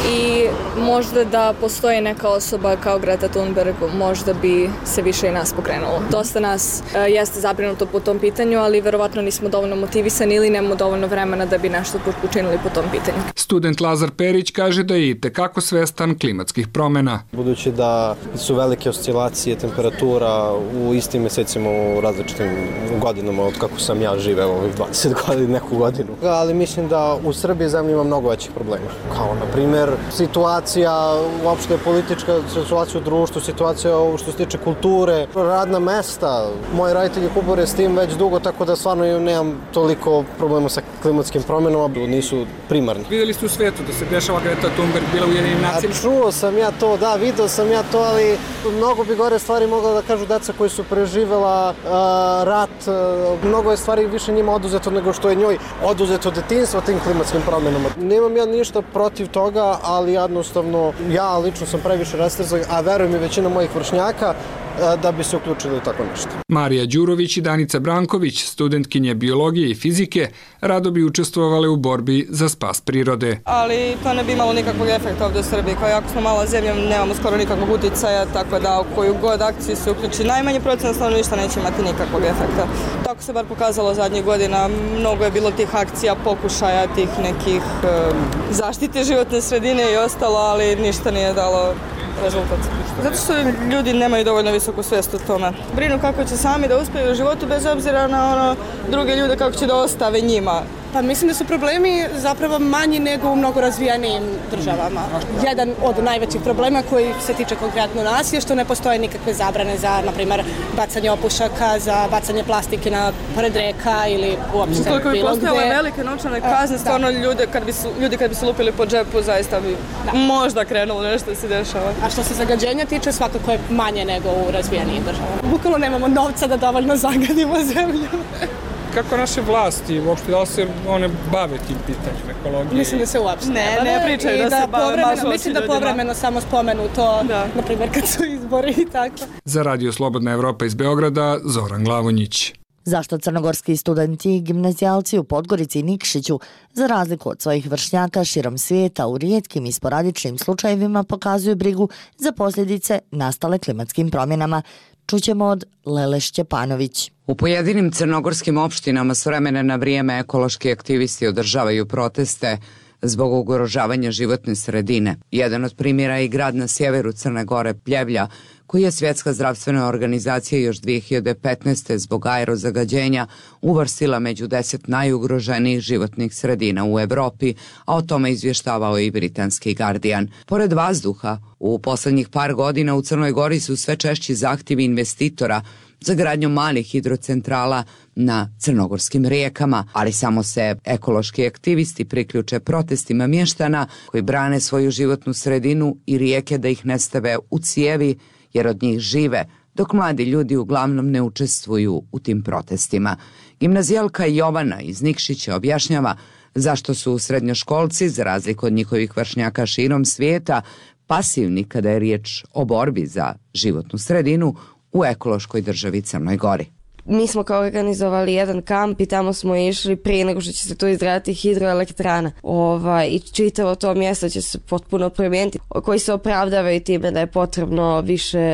i možda da postoji neka osoba kao Greta Thunberg, možda bi se više i nas pokrenulo. Dosta nas jeste zabrinuto po tom pitanju, ali verovatno nismo dovoljno motivisani ili nemamo dovoljno vremena da bi nešto učinili po tom pitanju. Student Lazar Perić kaže da je itekako svestan klimatskih promjena. Budući da su velike oscilacije temperatura u istim mjesecima u različitim godinama od kako sam ja živeo ovih 20 godina, neku godinu. Ali mislim da u Srbiji zemlji ima mnogo većih problema. Kao na primjer situacija, uopšte politička situacija u društvu, situacija što se tiče kulture, radna mesta. Moji roditelji kubore s tim već dugo, tako da stvarno nemam toliko problema sa klimatskim promjenama, nisu primarni. Vidjeli ste u svijetu da se dešava Greta Thunberg bila u Ujedinjenim nacijama? Čuo sam ja to, da, video sam ja to, ali mnogo bi gore stvari mogla da kažu deca koji su preživjela rat. Mnogo je stvari više njima oduzeto nego što je njoj oduzeto detinjstvo tim klimatskim promjenama. Nemam ja ništa protiv toga, ali jednostavno ja lično sam previše rastrzan, a verujem i većina mojih vršnjaka da bi se uključili u tako nešto. Marija Đurović i Danica Branković, studentkinje biologije i fizike, rado bi učestvovale u borbi za spas prirode. Ali to ne bi imalo nikakvog efekta ovdje u Srbiji, kao jako smo mala zemlja, nemamo skoro nikakvog utjecaja, tako da u koju god akciju se uključi najmanje procent stanovništva neće imati nikakvog efekta. Tako se bar pokazalo zadnjih godina, mnogo je bilo tih akcija, pokušaja, tih nekih zaštite životne sredine i ostalo, ali ništa nije dalo rezultat. Zato što ljudi nemaju dovoljno visoku svijest o tome. Brinu kako će sami da uspiju u životu bez obzira na druge ljude kako će da ostave njima. Pa mislim da su problemi zapravo manji nego u mnogo razvijenijim državama. Jedan od najvećih problema koji se tiče konkretno nas je što ne postoje nikakve zabrane za, na primjer, bacanje opušaka, za bacanje plastike pored reka ili uopšte bilo gdje. Koliko bi postojale velike novčane kazne, stvarno ljudi kad bi se lupili po džepu, zaista bi možda krenulo nešto da se dešava. A što se zagađenja tiče, svakako je manje nego u razvijenijim državama. Bukvalno nemamo novca da dovoljno zagadimo zemlju. Kako naše vlasti, uopšte da se one bave tim pitanjem ekologije? Mislim da se uopšte ne pričaju da se bave baš ljudima. Mislim da povremeno samo spomenu to, na primjer kad su izbori i tako. Za Radio Slobodna Evropa iz Beograda, Zoran Glavonjić. Zašto crnogorski studenti i gimnazijalci u Podgorici i Nikšiću, za razliku od svojih vršnjaka širom svijeta, u rijetkim i sporadičnim slučajevima pokazuju brigu za posljedice nastale klimatskim promjenama, čućemo od Lele Šćepanović. U pojedinim crnogorskim opštinama s vremena na vrijeme ekološki aktivisti održavaju proteste zbog ugrožavanja životne sredine. Jedan od primjera je i grad na sjeveru Crne Gore, Pljevlja, koji je Svjetska zdravstvena organizacija još 2015. zbog aerozagađenja uvrstila među 10 najugroženijih životnih sredina u Evropi, a o tome izvještavao i britanski Guardian. Pored vazduha, u posljednjih par godina u Crnoj Gori su sve češći zahtjevi investitora za gradnju malih hidrocentrala na crnogorskim rijekama, ali samo se ekološki aktivisti priključe protestima mještana koji brane svoju životnu sredinu i rijeke da ih ne stave u cijevi, jer od njih žive, dok mladi ljudi uglavnom ne učestvuju u tim protestima. Gimnazijalka Jovana iz Nikšića objašnjava zašto su srednjoškolci, za razliku od njihovih vršnjaka širom svijeta, pasivni kada je riječ o borbi za životnu sredinu u ekološkoj državi Crnoj Gori. Mi smo kao organizovali jedan kamp i tamo smo išli prije nego što će se tu izgraditi hidroelektrana. I čitavo to mjesto će se potpuno promijeniti, koji se opravdavaju time da je potrebno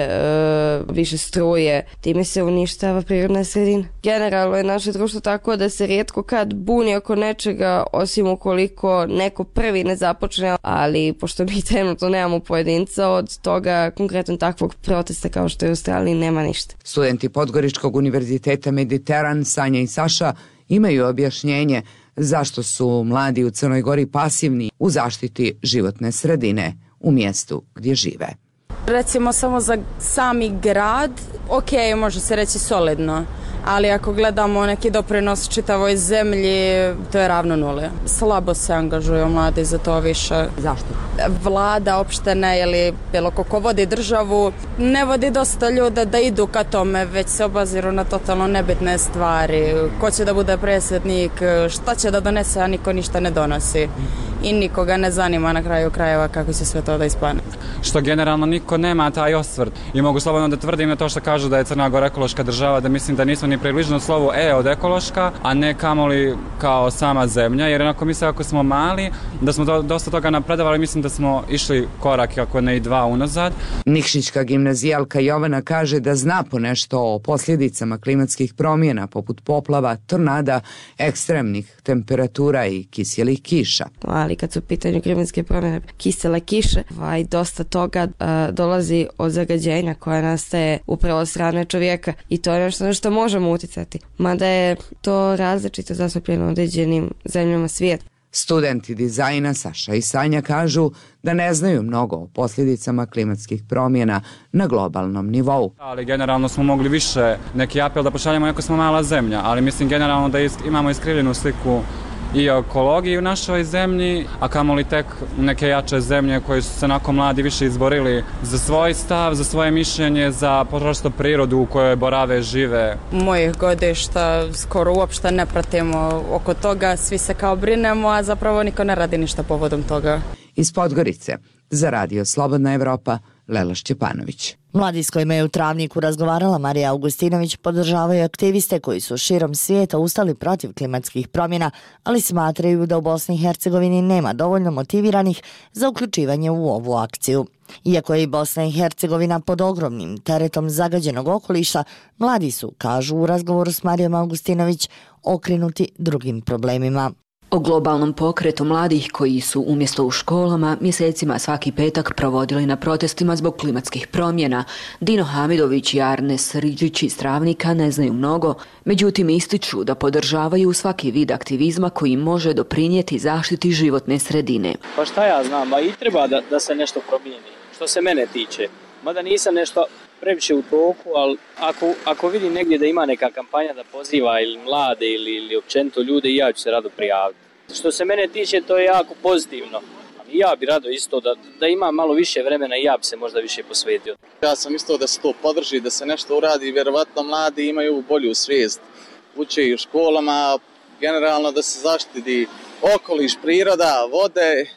više struje. Time se uništava prirodna sredina. Generalno je naše društvo tako da se rijetko kad buni oko nečega, osim ukoliko neko prvi ne započne, ali pošto mi trenutno nemamo pojedinca, od toga konkretno takvog protesta kao što je u Australiji nema ništa. Studenti Podgoričkog univerziteta Mediteran, Sanja i Saša, imaju objašnjenje zašto su mladi u Crnoj Gori pasivni u zaštiti životne sredine u mjestu gdje žive. Recimo samo za sami grad, ok, može se reći solidno, ali ako gledamo neki doprinos čitavoj zemlji, to je ravno nule. Slabo se angažuju mladi za to više. Zašto? Vlada, opštine ili bilo ko vodi državu, ne vodi dosta ljude da idu ka tome, već se obaziru na totalno nebitne stvari. Ko će da bude predsjednik, šta će da donese, a niko ništa ne donosi. I nikoga ne zanima na kraju krajeva kako će sve to da ispane. Što generalno niko nema taj osvrt. I mogu slobodno da tvrdim na to što kažu da je Crna Gora ekološka država, da mislim da nismo ni približno slovu od ekološka, a ne kamoli kao sama zemlja, jer onako mislim ako smo mali, da smo dosta toga napredovali, mislim da smo išli korak, ako ne i dva unazad. Nikšićka gimnazijalka Jovana kaže da zna ponešto o posljedicama klimatskih promjena, poput poplava, tornada, ekstremnih temperatura i kiselih kiša. Ali kad su u pitanju klimatske promjene, kisele kiše, dosta toga dolazi od zagađenja koja nastaje upravo od strane čovjeka i to je nešto na što možemo utjecati. Mada je to različito zastupljeno u određenim zemljama svijeta. Studenti dizajna Saša i Sanja kažu da ne znaju mnogo o posljedicama klimatskih promjena na globalnom nivou. Ali generalno smo mogli više neki apel da pošaljemo, ako smo mala zemlja, ali mislim generalno da imamo iskrivljenu sliku i ekologiji u našoj zemlji, a kamoli tek neke jače zemlje koje su se onako mladi više izborili za svoj stav, za svoje mišljenje, za prosto prirodu u kojoj borave, žive. Mojih godišta skoro uopšte ne pratimo oko toga, svi se kao brinemo, a zapravo niko ne radi ništa povodom toga. Iz Podgorice, za Radio Slobodna Evropa, Lela Šćepanović. Mladi s kojima je u Travniku razgovarala Marija Augustinović podržavaju aktiviste koji su širom svijeta ustali protiv klimatskih promjena, ali smatraju da u Bosni i Hercegovini nema dovoljno motiviranih za uključivanje u ovu akciju. Iako je i Bosna i Hercegovina pod ogromnim teretom zagađenog okoliša, mladi su, kažu u razgovoru s Marijom Augustinović, okrenuti drugim problemima. O globalnom pokretu mladih koji su umjesto u školama mjesecima svaki petak provodili na protestima zbog klimatskih promjena, Dino Hamidović i Arnes Riđić iz Travnika ne znaju mnogo, međutim ističu da podržavaju svaki vid aktivizma koji može doprinijeti zaštiti životne sredine. Pa šta ja znam, i treba da se nešto promijeni, što se mene tiče. Mada nisam nešto previše u toku, ali ako vidim negdje da ima neka kampanja da poziva ili mlade ili općenito ljude, ja ću se rado prijaviti. Što se mene tiče, to je jako pozitivno. I ja bi rado isto da ima malo više vremena i ja bi se možda više posvetio. Ja sam isto da se to podrži, da se nešto uradi, vjerovatno mladi imaju bolju svijest. Uče i u školama, generalno da se zaštiti okoliš, priroda, vode,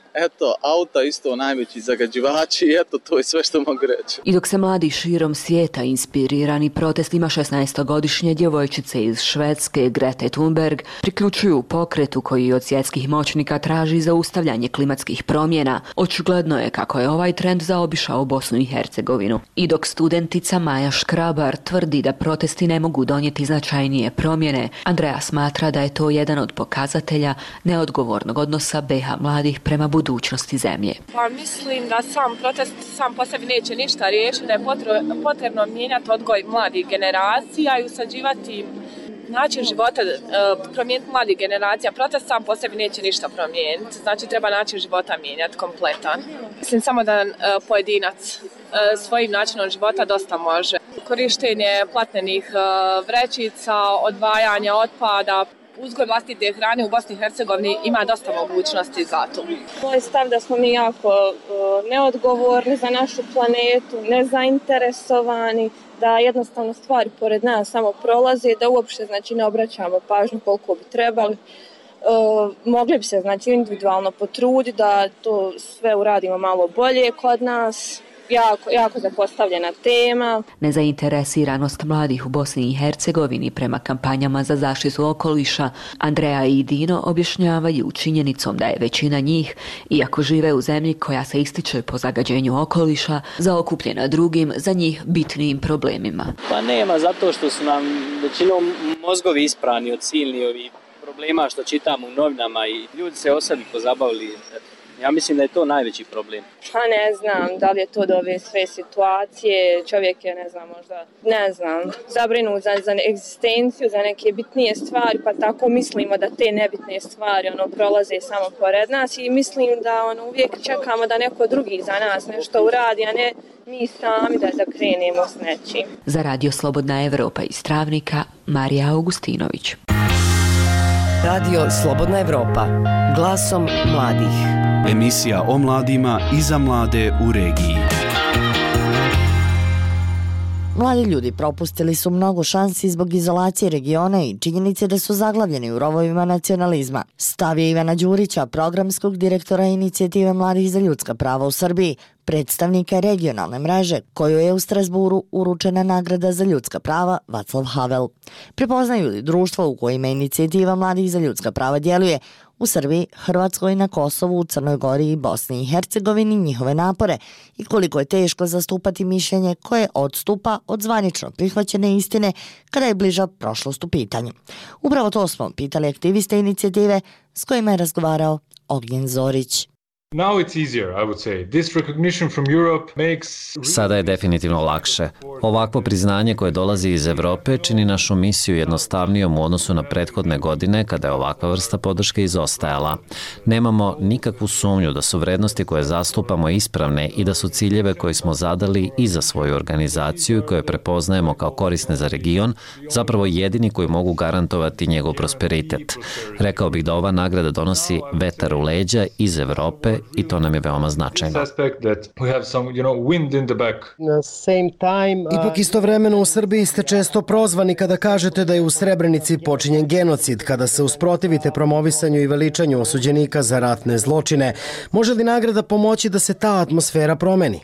Eto, auta isto najveći zagađivači i eto, to je sve što mogu reći. I dok se mladi širom svijeta inspirirani protestima 16-godišnje djevojčice iz Švedske Grete Thunberg priključuju pokretu koji od svjetskih moćnika traži zaustavljanje klimatskih promjena, očigledno je kako je ovaj trend zaobišao Bosnu i Hercegovinu. I dok studentica Maja Škrabar tvrdi da protesti ne mogu donijeti značajnije promjene, Andreja smatra da je to jedan od pokazatelja neodgovornog odnosa BiH mladih prema budućnosti zemlje. Pa mislim da sam protest sam po sebi neće ništa riješiti, da je potrebno mijenjati odgoj mladih generacija i usađivati način života, promijeniti mladih generacija. Protest sam po sebi neće ništa promijeniti, znači treba način života mijenjati kompletan. Mislim samo da pojedinac svojim načinom života dosta može. Korištenje platnenih vrećica, odvajanje otpada, uzgoj vlastite hrane u Bosni i Hercegovini ima dosta mogućnosti za to. Moj stav da smo mi jako neodgovorni za našu planetu, nezainteresovani, da jednostavno stvari pored nas samo prolaze, da uopšte znači ne obraćamo pažnju koliko bi trebali. Mogli bi se znači individualno potruditi da to sve uradimo malo bolje kod nas. Jako zapostavljena tema. Nezainteresiranost mladih u Bosni i Hercegovini prema kampanjama za zaštitu okoliša Andreja i Dino objašnjavaju činjenicom da je većina njih, iako žive u zemlji koja se ističe po zagađenju okoliša, zaokupljena drugim, za njih bitnijim problemima. Pa nema, zato što su nam većinom mozgovi isprani od silnih ovih problema što čitamo u novinama i ljudi se osadi pozabavili. Ja mislim da je to najveći problem. Pa ne znam, da li je to do ove sve situacije, čovjek je, zabrinut za egzistenciju, za neke bitnije stvari, pa tako mislimo da te nebitne stvari prolaze samo pored nas i mislim da uvijek čekamo da neko drugi za nas nešto uradi, a ne mi sami da krenemo s nečim. Za Radio Slobodna Evropa iz Travnika, Marija Augustinović. Radio Slobodna Evropa, glasom mladih. Emisija o mladima i za mlade u regiji. Mladi ljudi propustili su mnogo šansi zbog izolacije regiona i činjenice da su zaglavljeni u rovovima nacionalizma. Stav je Ivana Đurića, programskog direktora Inicijative mladih za ljudska prava u Srbiji, predstavnika regionalne mreže koju je u Strasburu uručena nagrada za ljudska prava Vaclav Havel. Prepoznaju li društvo u kojima Inicijativa mladih za ljudska prava djeluje u Srbiji, Hrvatskoj, na Kosovu, Crnoj Gori i Bosni i Hercegovini njihove napore i koliko je teško zastupati mišljenje koje odstupa od zvanično prihvaćene istine kada je bliža prošlost u pitanju. Upravo to smo pitali aktiviste inicijative s kojima je razgovarao Ognjen Zorić. Sada je definitivno lakše. Ovakvo priznanje koje dolazi iz Evrope čini našu misiju jednostavnijom u odnosu na prethodne godine kada je ovakva vrsta podrške izostajala. Nemamo nikakvu sumnju da su vrednosti koje zastupamo ispravne i da su ciljeve koje smo zadali i za svoju organizaciju i koje prepoznajemo kao korisne za region zapravo jedini koji mogu garantovati njegov prosperitet. Rekao bih da ova nagrada donosi vetar u leđa iz Evrope i to nam je veoma značajno. Ipak istovremeno u Srbiji ste često prozvani kada kažete da je u Srebrenici počinjen genocid, kada se usprotivite promovisanju i veličanju osuđenika za ratne zločine. Može li nagrada pomoći da se ta atmosfera promeni?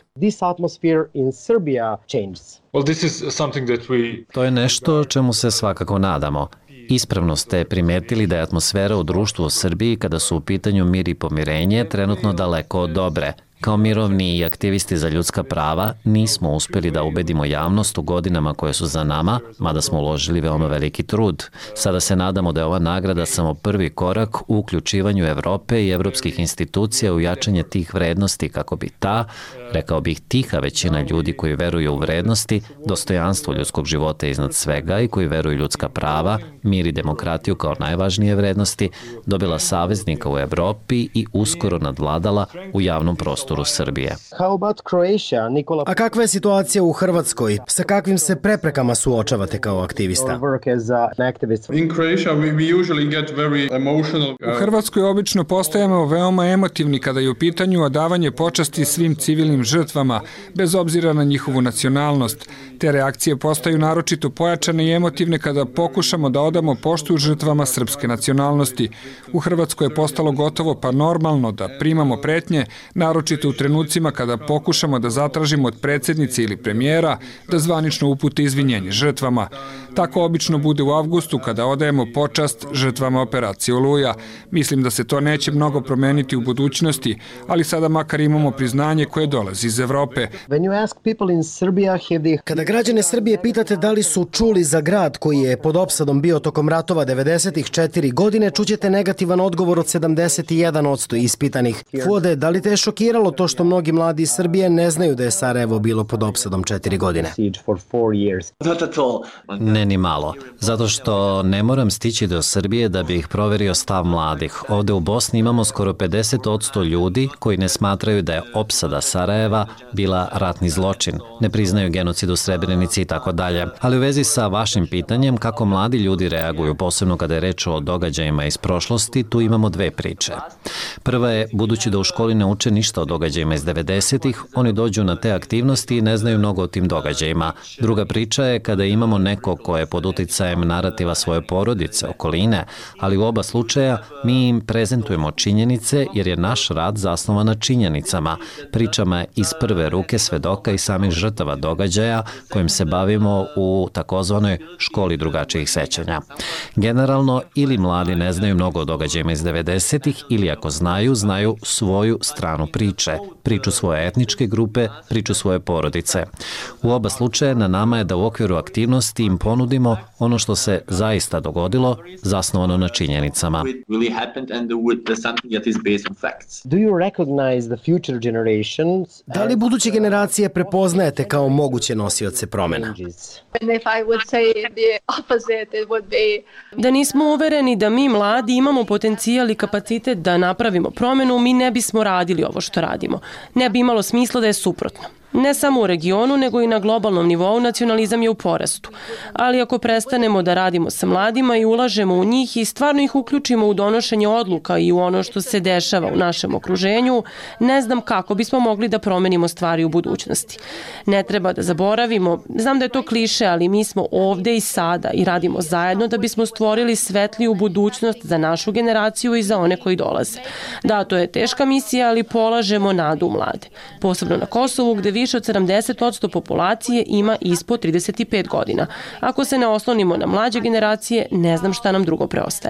To je nešto čemu se svakako nadamo. Ispravno ste primetili da je atmosfera u društvu u Srbiji kada su u pitanju mir i pomirenje trenutno daleko od dobre. Kao mirovni i aktivisti za ljudska prava nismo uspjeli da ubedimo javnost u godinama koje su za nama, mada smo uložili veoma veliki trud. Sada se nadamo da je ova nagrada samo prvi korak u uključivanju Evrope i evropskih institucija u jačanje tih vrednosti kako bi ta, rekao bih tiha većina ljudi koji veruju u vrednosti, dostojanstvo ljudskog života iznad svega i koji veruju ljudska prava, mir i demokratiju kao najvažnije vrednosti, dobila saveznika u Evropi i uskoro nadvladala u javnom prostoru prostoru Srbije. A kakva je situacija u Hrvatskoj? Sa kakvim se preprekama suočavate kao aktivista? U Hrvatskoj obično postajemo veoma emotivni kada je u pitanju odavanje počasti svim civilnim žrtvama, bez obzira na njihovu nacionalnost. Te reakcije postaju naročito pojačane i emotivne kada pokušamo da odamo poštu žrtvama srpske nacionalnosti. U Hrvatskoj je postalo gotovo pa normalno da primamo pretnje, naročito u trenucima kada pokušamo da zatražimo od predsjednice ili premijera da zvanično upute izvinjenje žrtvama. Tako obično bude u avgustu kada odajemo počast žrtvama operacije Oluja. Mislim da se to neće mnogo promeniti u budućnosti, ali sada makar imamo priznanje koje dolazi iz Evrope. Kada građane Srbije pitate da li su čuli za grad koji je pod opsadom bio tokom ratova 90-ih 4 godine, čućete negativan odgovor od 71% ispitanih. Fuade, da li te je šokiralo to što mnogi mladi iz Srbije ne znaju da je Sarajevo bilo pod opsadom 4 godine? Ne ni malo, zato što ne moram stići do Srbije da bih proverio stav mladih. Ovde u Bosni imamo skoro 50% ljudi koji ne smatraju da je opsada Sarajeva bila ratni zločin, ne priznaju genocid u Srebrenici i tako dalje. Ali u vezi sa vašim pitanjem kako mladi ljudi reaguju, posebno kada je reč o događajima iz prošlosti, tu imamo dve priče. Prva je, budući da u školi ne uče ništa o događajima iz 90-ih, oni dođu na te aktivnosti i ne znaju mnogo o tim događajima. Druga priča je kada imamo neko ko je pod uticajem narativa svoje porodice, okoline, ali u oba slučaja mi im prezentujemo činjenice jer je naš rad zasnovan na činjenicama, pričama iz prve ruke svedoka i samih žrtava događaja kojim se bavimo u takozvanoj školi drugačijih sećanja. Generalno, ili mladi ne znaju mnogo o događajima iz 90-ih ili ako znaju, znaju svoju stranu priče, priču svoje etničke grupe, priču svoje porodice. U oba slučaja na nama je da u okviru aktivnosti im ponudimo ono što se zaista dogodilo, zasnovano na činjenicama. Da li buduće generacije prepoznajete kao moguće nosioce promjena? Da nismo uvereni da mi mladi imamo potencijal i kapacitet da napravimo promjenu, mi ne bismo radili ovo što radimo. Ne bi imalo smisla da je suprotno. Ne samo u regionu, nego i na globalnom nivou nacionalizam je u porastu. Ali ako prestanemo da radimo sa mladima i ulažemo u njih i stvarno ih uključimo u donošenje odluka i u ono što se dešava u našem okruženju, ne znam kako bismo mogli da promenimo stvari u budućnosti. Ne treba da zaboravimo, znam da je to kliše, ali mi smo ovde i sada i radimo zajedno da bismo stvorili svetliju budućnost za našu generaciju i za one koji dolaze. Da, to je teška misija, ali polažemo nadu u mlade. Posebno na Kosovu, gde više od 70% populacije ima ispod 35 godina. Ako se ne oslonimo na mlađe generacije, ne znam šta nam drugo preostaje.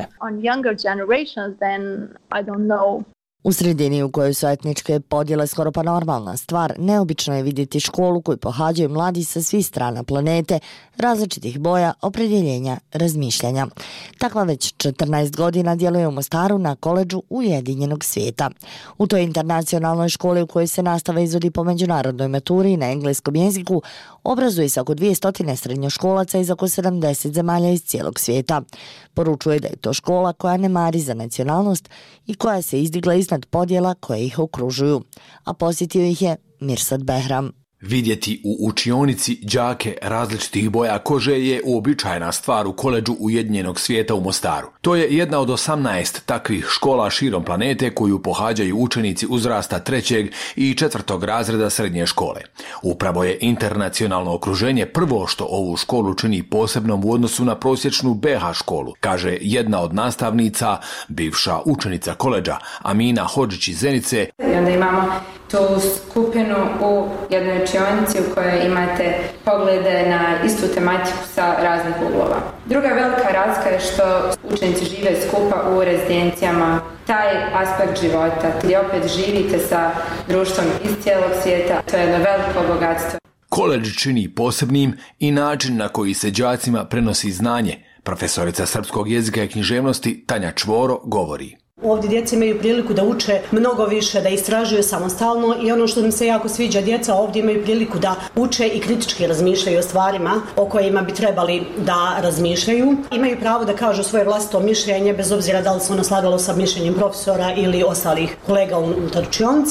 U sredini u kojoj su etničke podjele skoro pa normalna stvar, neobično je vidjeti školu koju pohađaju mladi sa svih strana planete, različitih boja, opredjeljenja, razmišljanja. Takva već 14 godina djeluje u Mostaru na koledžu Ujedinjenog svijeta. U toj internacionalnoj školi u kojoj se nastava izvodi po međunarodnoj maturi i na engleskom jeziku, obrazuje se oko 200 srednjoškolaca iz oko 70 zemalja iz cijelog svijeta. Poručuje da je to škola koja ne mari za nacionalnost i koja se izdigla iznad podjela koje ih okružuju. A posjetio ih je Mirsad Behram. Vidjeti u učionici đake različitih boja kože je uobičajena stvar u koledžu Ujedinjenog svijeta u Mostaru. To je jedna od 18 takvih škola širom planete koju pohađaju učenici uzrasta 3. i 4. razreda srednje škole. Upravo je internacionalno okruženje prvo što ovu školu čini posebnom u odnosu na prosječnu BH školu, kaže jedna od nastavnica, bivša učenica koledža Amina Hodžić iz Zenice. I onda imamo tu skupinu u jednoj učionici u kojoj imate poglede na istu tematiku sa raznih uglova. Druga velika razlika je što učenici žive skupa u rezidencijama. Taj aspekt života gdje opet živite sa društvom iz cijelog svijeta, to je jedno veliko bogatstvo. Koledž čini posebnim i način na koji se đacima prenosi znanje. Profesorica srpskog jezika i književnosti Tanja Čvoro govori. Ovdje djeca imaju priliku da uče mnogo više, da istražuju samostalno i ono što nam se jako sviđa, djeca ovdje imaju priliku da uče i kritički razmišljaju o stvarima o kojima bi trebali da razmišljaju. Imaju pravo da kažu svoje vlastito mišljenje bez obzira da li se ono slagalo sa mišljenjem profesora ili ostalih kolega unutar učionice.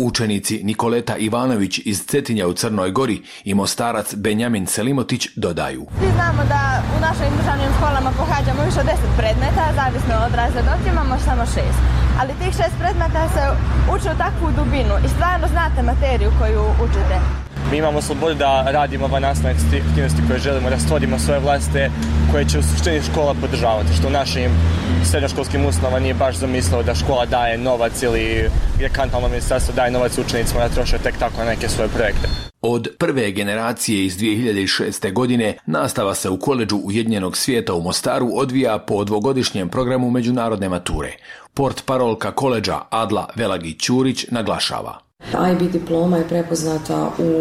Učenici Nikoleta Ivanović iz Cetinja u Crnoj Gori i mostarac Benjamin Selimotić dodaju. Svi znamo da u našim državnim školama pohađamo više od 10 predmeta, zavisno od razredovca imamo samo 6. Ali tih 6 predmeta se uče u takvu dubinu i stvarno znate materiju koju učite. Mi imamo slobodu da radimo ove nastavne aktivnosti koje želimo, da stvorimo svoje vlastite koje će u suštini škola podržavati, što u našim srednjoškolskim ustanovama nije baš zamislilo da škola daje novac ili gdje kantonalno ministarstvo daje novac učenicima da troše tek tako na neke svoje projekte. Od prve generacije iz 2006. godine nastava se u koledžu Ujedinjenog svijeta u Mostaru odvija po dvogodišnjem programu međunarodne mature. Portparolka koledža Adla Velagić-Ćurić naglašava. IB diploma je prepoznata u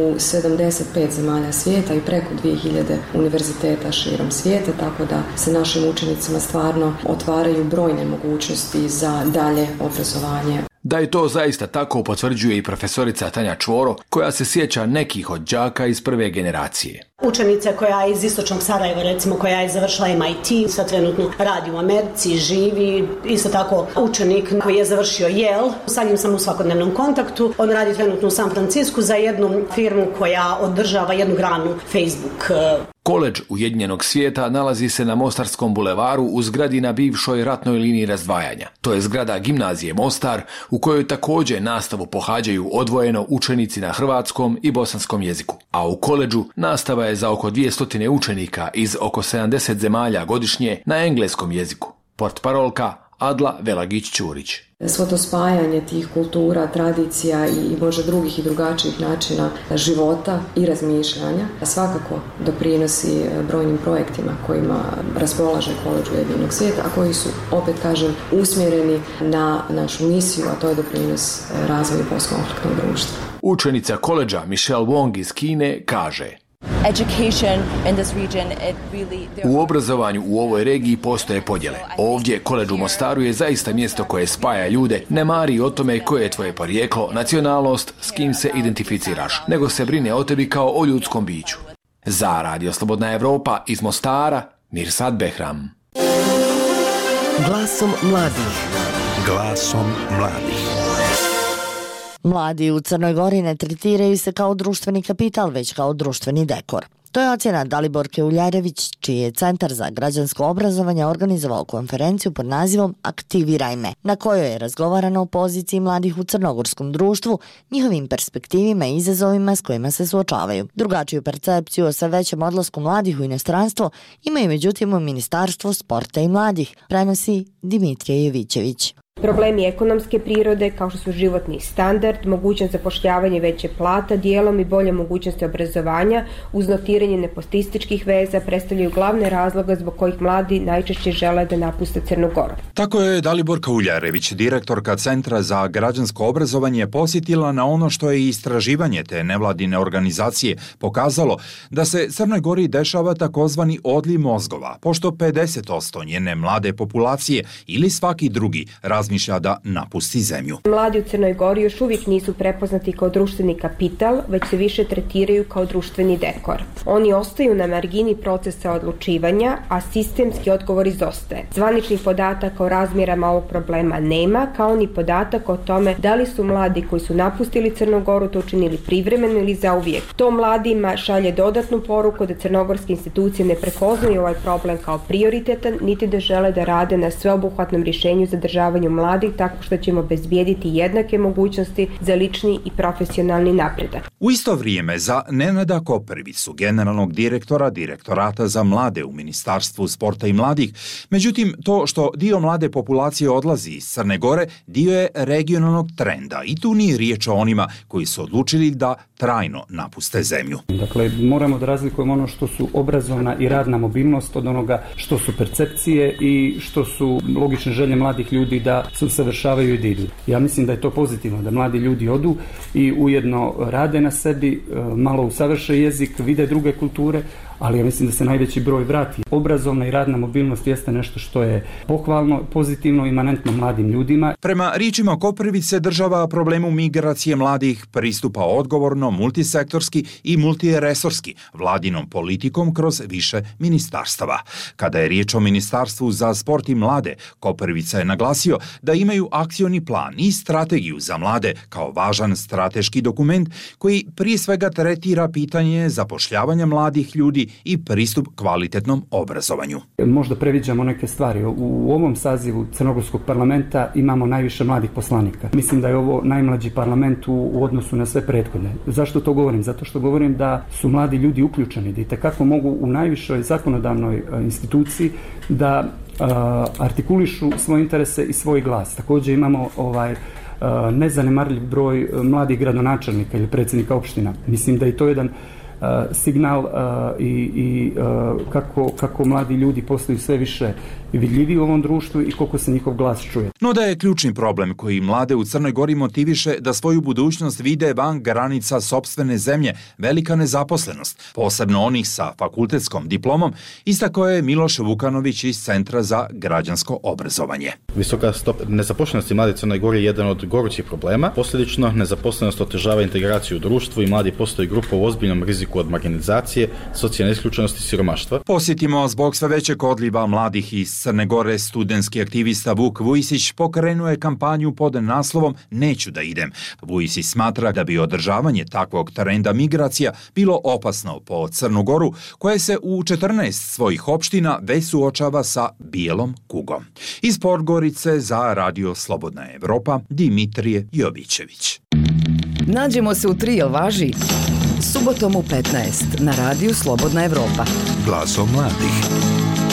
75 zemalja svijeta i preko 2000 univerziteta širom svijeta, tako da se našim učenicima stvarno otvaraju brojne mogućnosti za dalje obrazovanje. Da je to zaista tako potvrđuje i profesorica Tanja Čvoro, koja se sjeća nekih od đaka iz prve generacije. Učenica koja je iz istočnog Sarajeva, recimo, koja je završila MIT, sad trenutno radi u Americi, živi, isto tako učenik koji je završio Yale, sa njim sam u svakodnevnom kontaktu, on radi trenutno u San Francisku za jednu firmu koja održava jednu granu Facebook. Koledž Ujedinjenog svijeta nalazi se na Mostarskom bulevaru u zgradi na bivšoj ratnoj liniji razdvajanja. To je zgrada gimnazije Mostar u kojoj također nastavu pohađaju odvojeno učenici na hrvatskom i bosanskom jeziku. A u koledžu nastava je za oko 200 učenika iz oko 70 zemalja godišnje na engleskom jeziku. Portparolka Adla Velagić-Ćurić. Svo to spajanje tih kultura, tradicija i možda drugih i drugačijih načina života i razmišljanja svakako doprinosi brojnim projektima kojima raspolaže koledž Ujedinjenog svijeta, a koji su, opet kažem, usmjereni na našu misiju, a to je doprinos razvoju postkonfliktnog društva. Učenica koledža Michelle Wong iz Kine kaže: U obrazovanju u ovoj regiji postoje podjele. Ovdje, koledž u Mostaru je zaista mjesto koje spaja ljude, ne mari o tome koje je tvoje porijeklo, nacionalnost, s kim se identificiraš, nego se brine o tebi kao o ljudskom biću. Za Radio Slobodna Evropa iz Mostara, Mirsad Behram. Glasom mladih. Glasom mladih. Mladi u Crnoj Gori ne tretiraju se kao društveni kapital, već kao društveni dekor. To je ocjena Daliborke Uljarević, čiji je Centar za građansko obrazovanje organizovao konferenciju pod nazivom Aktiviraj me, na kojoj je razgovarano o poziciji mladih u crnogorskom društvu, njihovim perspektivima i izazovima s kojima se suočavaju. Drugačiju percepciju o sve većem odlasku mladih u inostranstvo imaju međutim u Ministarstvu sporta i mladih, prenosi Dimitrije Jevićević. Problemi ekonomske prirode, kao što su životni standard, mogućnost zapošljavanja i veće plata, dijelom i bolje mogućnosti obrazovanja, uz notiranje nepostističkih veza, predstavljaju glavne razloga zbog kojih mladi najčešće žele da napuste Crnu Goru. Tako je Daliborka Uljarević, direktorka Centra za građansko obrazovanje, posjetila na ono što je istraživanje te nevladine organizacije pokazalo da se Crnoj Gori dešava takozvani odliv mozgova, pošto 50% njene mlade populacije ili svaki drugi razmišlja da napusti zemlju. Mladi u Crnoj Gori još uvijek nisu prepoznati kao društveni kapital, već se više tretiraju kao društveni dekor. Oni ostaju na margini procesa odlučivanja, a sistemski odgovor izostaje. Zvaničnih podataka o razmjerama ovog problema nema, kao ni podatak o tome da li su mladi koji su napustili Crnu Goru to učinili privremeno ili zauvijek. To mladima šalje dodatnu poruku da crnogorske institucije ne prepoznaju ovaj problem kao prioritetan, niti da žele da rade na sveobuhvatnom rješenju zadržavanju mladih tako što ćemo obezbijediti jednake mogućnosti za lični i profesionalni napredak. U isto vrijeme za Nenada Koprivicu, generalnog direktora Direktorata za mlade u Ministarstvu sporta i mladih, međutim to što dio mlade populacije odlazi iz Crne Gore dio je regionalnog trenda i tu nije riječ o onima koji su odlučili da trajno napuste zemlju. Dakle, moramo da razlikujemo ono što su obrazovna i radna mobilnost od onoga što su percepcije i što su logične želje mladih ljudi da se usavršavaju i da idu. Ja mislim da je to pozitivno, da mladi ljudi odu i ujedno rade na sebi, malo usavrše jezik, vide druge kulture, ali ja mislim da se najveći broj vrati. Obrazovna i radna mobilnost jeste nešto što je pohvalno, pozitivno, imanentno mladim ljudima. Prema riječima Koprivice, država problemu migracije mladih pristupa odgovorno, multisektorski i multiresorski, vladinom politikom kroz više ministarstava. Kada je riječ o Ministarstvu za sport i mlade, Koprivica je naglasio da imaju akcioni plan i strategiju za mlade kao važan strateški dokument koji prije svega tretira pitanje zapošljavanja mladih ljudi i pristup kvalitetnom obrazovanju. Možda previđamo neke stvari. U ovom sazivu Crnogorskog parlamenta imamo najviše mladih poslanika. Mislim da je ovo najmlađi parlament u odnosu na sve prethodne. Zašto to govorim? Zato što govorim da su mladi ljudi uključeni, da itekako mogu u najvišoj zakonodavnoj instituciji da artikulišu svoje interese i svoj glas. Također imamo nezanemarljiv broj mladih gradonačelnika ili predsjednika opština. Mislim da je to jedan signal i kako mladi ljudi postaju sve više vidljivi u ovom društvu i koliko se njihov glas čuje. No da je ključni problem koji mlade u Crnoj Gori motiviše da svoju budućnost vide van granica sopstvene zemlje, velika nezaposlenost, posebno onih sa fakultetskom diplomom, istakao je Miloš Vukanović iz Centra za građansko obrazovanje. Visoka stopa nezaposlenosti mladih u Crnoj Gori je jedan od gorućih problema. Posljedično, nezaposlenost otežava integraciju u društvu i mladi postaju grupa u ozbiljnom riziku od marginalizacije, socijalne isključenosti i siromaštva. Posjetimo, zbog sve većeg odliva mladih iz Crne Gore, studentski aktivista Vuk Vujisić pokrenuo je kampanju pod naslovom Neću da idem. Vujisić smatra da bi održavanje takvog trenda migracija bilo opasno po Crnu Goru, koja se u 14 svojih opština već suočava sa bijelom kugom. Iz Podgorice za Radio Slobodna Evropa, Dimitrije Jovićević. Nađemo se u 3, jel važi? Subotom u 15 na Radiju Slobodna Evropa. Glasom mladih.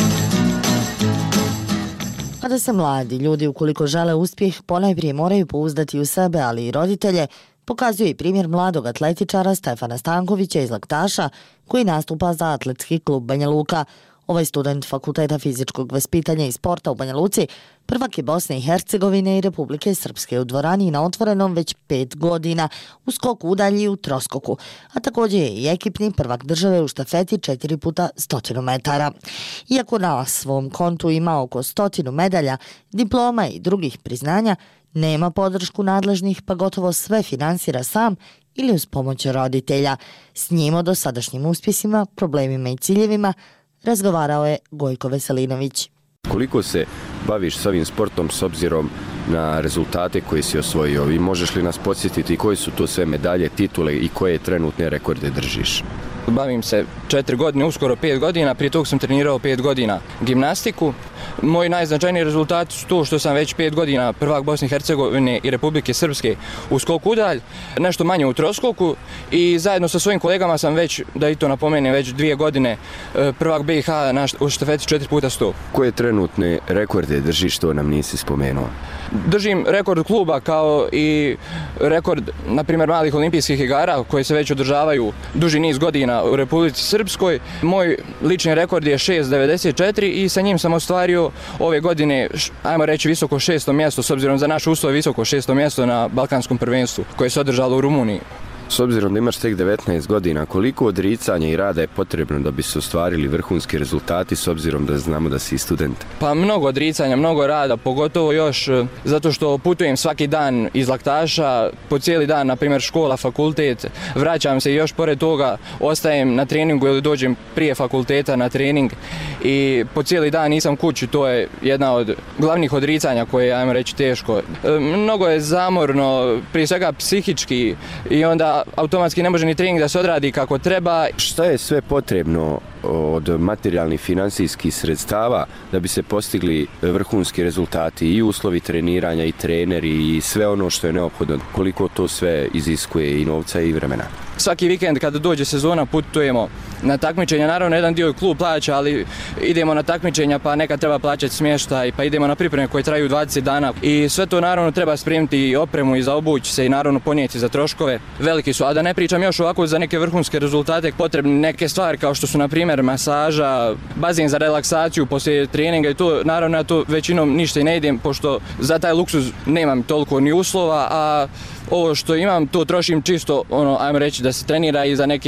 Kada se mladi ljudi, ukoliko žele uspjeh, ponajprije moraju pouzdati u sebe, ali i roditelje, pokazuje i primjer mladog atletičara Stefana Stankovića iz Laktaša, koji nastupa za atletski klub Banja Luka. Ovaj student Fakulteta fizičkog vaspitanja i sporta u Banja Luci prvak je Bosne i Hercegovine i Republike Srpske u dvorani na otvorenom već 5 godina, u skoku udalji i u troskoku, a također je i ekipni prvak države u štafeti 4x100 metara. Iako na svom kontu ima oko 100 medalja, diploma i drugih priznanja, nema podršku nadležnih pa gotovo sve finansira sam ili uz pomoć roditelja. S njim o dosadašnjim uspjesima, problemima i ciljevima razgovarao je Gojko Veselinović. Koliko se baviš s ovim sportom s obzirom na rezultate koje si osvojio i možeš li nas podsjetiti koje su to sve medalje, titule i koje trenutne rekorde držiš? Bavim se 4 godine, uskoro 5 godina, prije tog sam trenirao 5 godina gimnastiku. Moji najznačajniji rezultati su to što sam već 5 godina prvak Bosne i Hercegovine i Republike Srpske u skoku udalj, nešto manje u troskoku i zajedno sa svojim kolegama sam već, da i to napomenem, već 2 godine prvak BiH u štafeti 4x100. Koje trenutne rekorde držiš, to nam nisi spomenuo? Držim rekord kluba kao i rekord, na primjer, malih olimpijskih igara koje se već održavaju duži niz godina u Republici Srpskoj. Moj lični rekord je 6.94 i sa njim sam ostvario ove godine, ajmo reći, visoko 6. mjesto, s obzirom za naš uslov visoko 6. mjesto na Balkanskom prvenstvu koje se održalo u Rumuniji. S obzirom da imaš tek 19 godina, koliko odricanja i rada je potrebno da bi se ostvarili vrhunski rezultati s obzirom da znamo da si student? Pa mnogo odricanja, mnogo rada, pogotovo još zato što putujem svaki dan iz Laktaša, po cijeli dan, na primjer škola, fakultet, vraćam se i još pored toga ostajem na treningu ili dođem prije fakulteta na trening i po cijeli dan nisam kući, to je jedna od glavnih odricanja koje je, ajmo reći, teško. Mnogo je zamorno, prije svega psihički i onda automatski ne može ni trening da se odradi kako treba. Šta je sve potrebno od materijalnih finansijskih sredstava da bi se postigli vrhunski rezultati i uslovi treniranja i treneri i sve ono što je neophodno? Koliko to sve iziskuje i novca i vremena? Svaki vikend kada dođe sezona putujemo na takmičenja, naravno jedan dio klub plaća, ali idemo na takmičenja pa nekad treba plaćati smještaj, pa idemo na pripreme koje traju 20 dana i sve to naravno treba spremiti i opremu i za obući se i naravno ponijeti za troškove. Veliki su, a da ne pričam još ovako za neke vrhunske rezultate potrebne neke stvari kao što su na primjer masaža, bazen za relaksaciju poslije treninga i to naravno ja to većinom ništa i ne idem pošto za taj luksuz nemam toliko ni uslova, a ovo što imam to trošim čisto, ajmo reći, da se trenira i za neke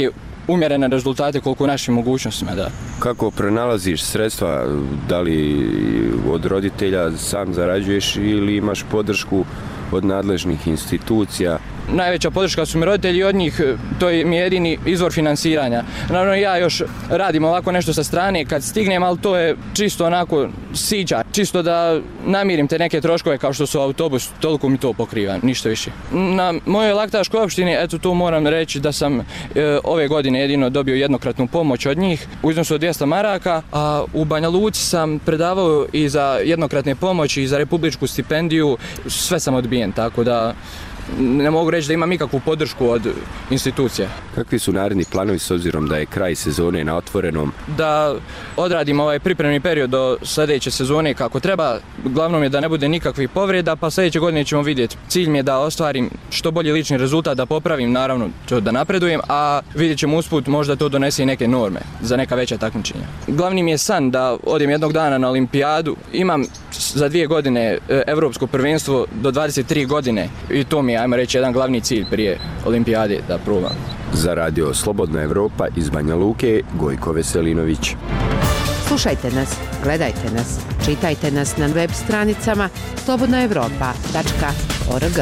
umjerene rezultate koliko u našim mogućnostima, da. Kako pronalaziš sredstva, da li od roditelja sam zarađuješ ili imaš podršku od nadležnih institucija? Najveća podrška su mi roditelji i od njih to mi je jedini izvor finansiranja. Naravno ja još radim ovako nešto sa strane kad stignem, ali to je čisto onako sića, čisto da namirim te neke troškove kao što su autobus, toliko mi to pokriva, ništa više. Na mojoj laktaškoj opštini, eto tu moram reći da sam ove godine jedino dobio jednokratnu pomoć od njih u iznosu od 200 maraka, a u Banja Luci sam predavao i za jednokratne pomoći i za republičku stipendiju, sve sam odbijen, tako da ne mogu reći da imam ikakvu podršku od institucija. Kakvi su naredni planovi s obzirom da je kraj sezone na otvorenom? Da odradim ovaj pripremni period do sljedeće sezone kako treba. Glavno je da ne bude nikakvih povreda, pa sljedeće godine ćemo vidjeti. Cilj mi je da ostvarim što bolji lični rezultat, da popravim, naravno to da napredujem, a vidjet ćemo usput možda to donese i neke norme za neka veća takmičenja. Glavni mi je san da odem jednog dana na olimpijadu. Imam za 2 godine evropsko prvenstvo do 23 godine i to mi je, ajmo reći, jedan glavni cilj prije olimpijade da probam. Za radio Slobodna Evropa iz Banja Luke, Gojko Veselinović. Slušajte nas, gledajte nas, čitajte nas na web stranicama slobodnaevropa.org.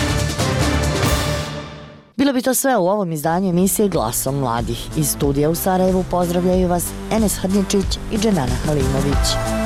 Bilo bi to sve u ovom izdanju emisije Glasom mladih. Iz studija u Sarajevu pozdravljaju vas Enes Hrnječić i Dženana Halimović.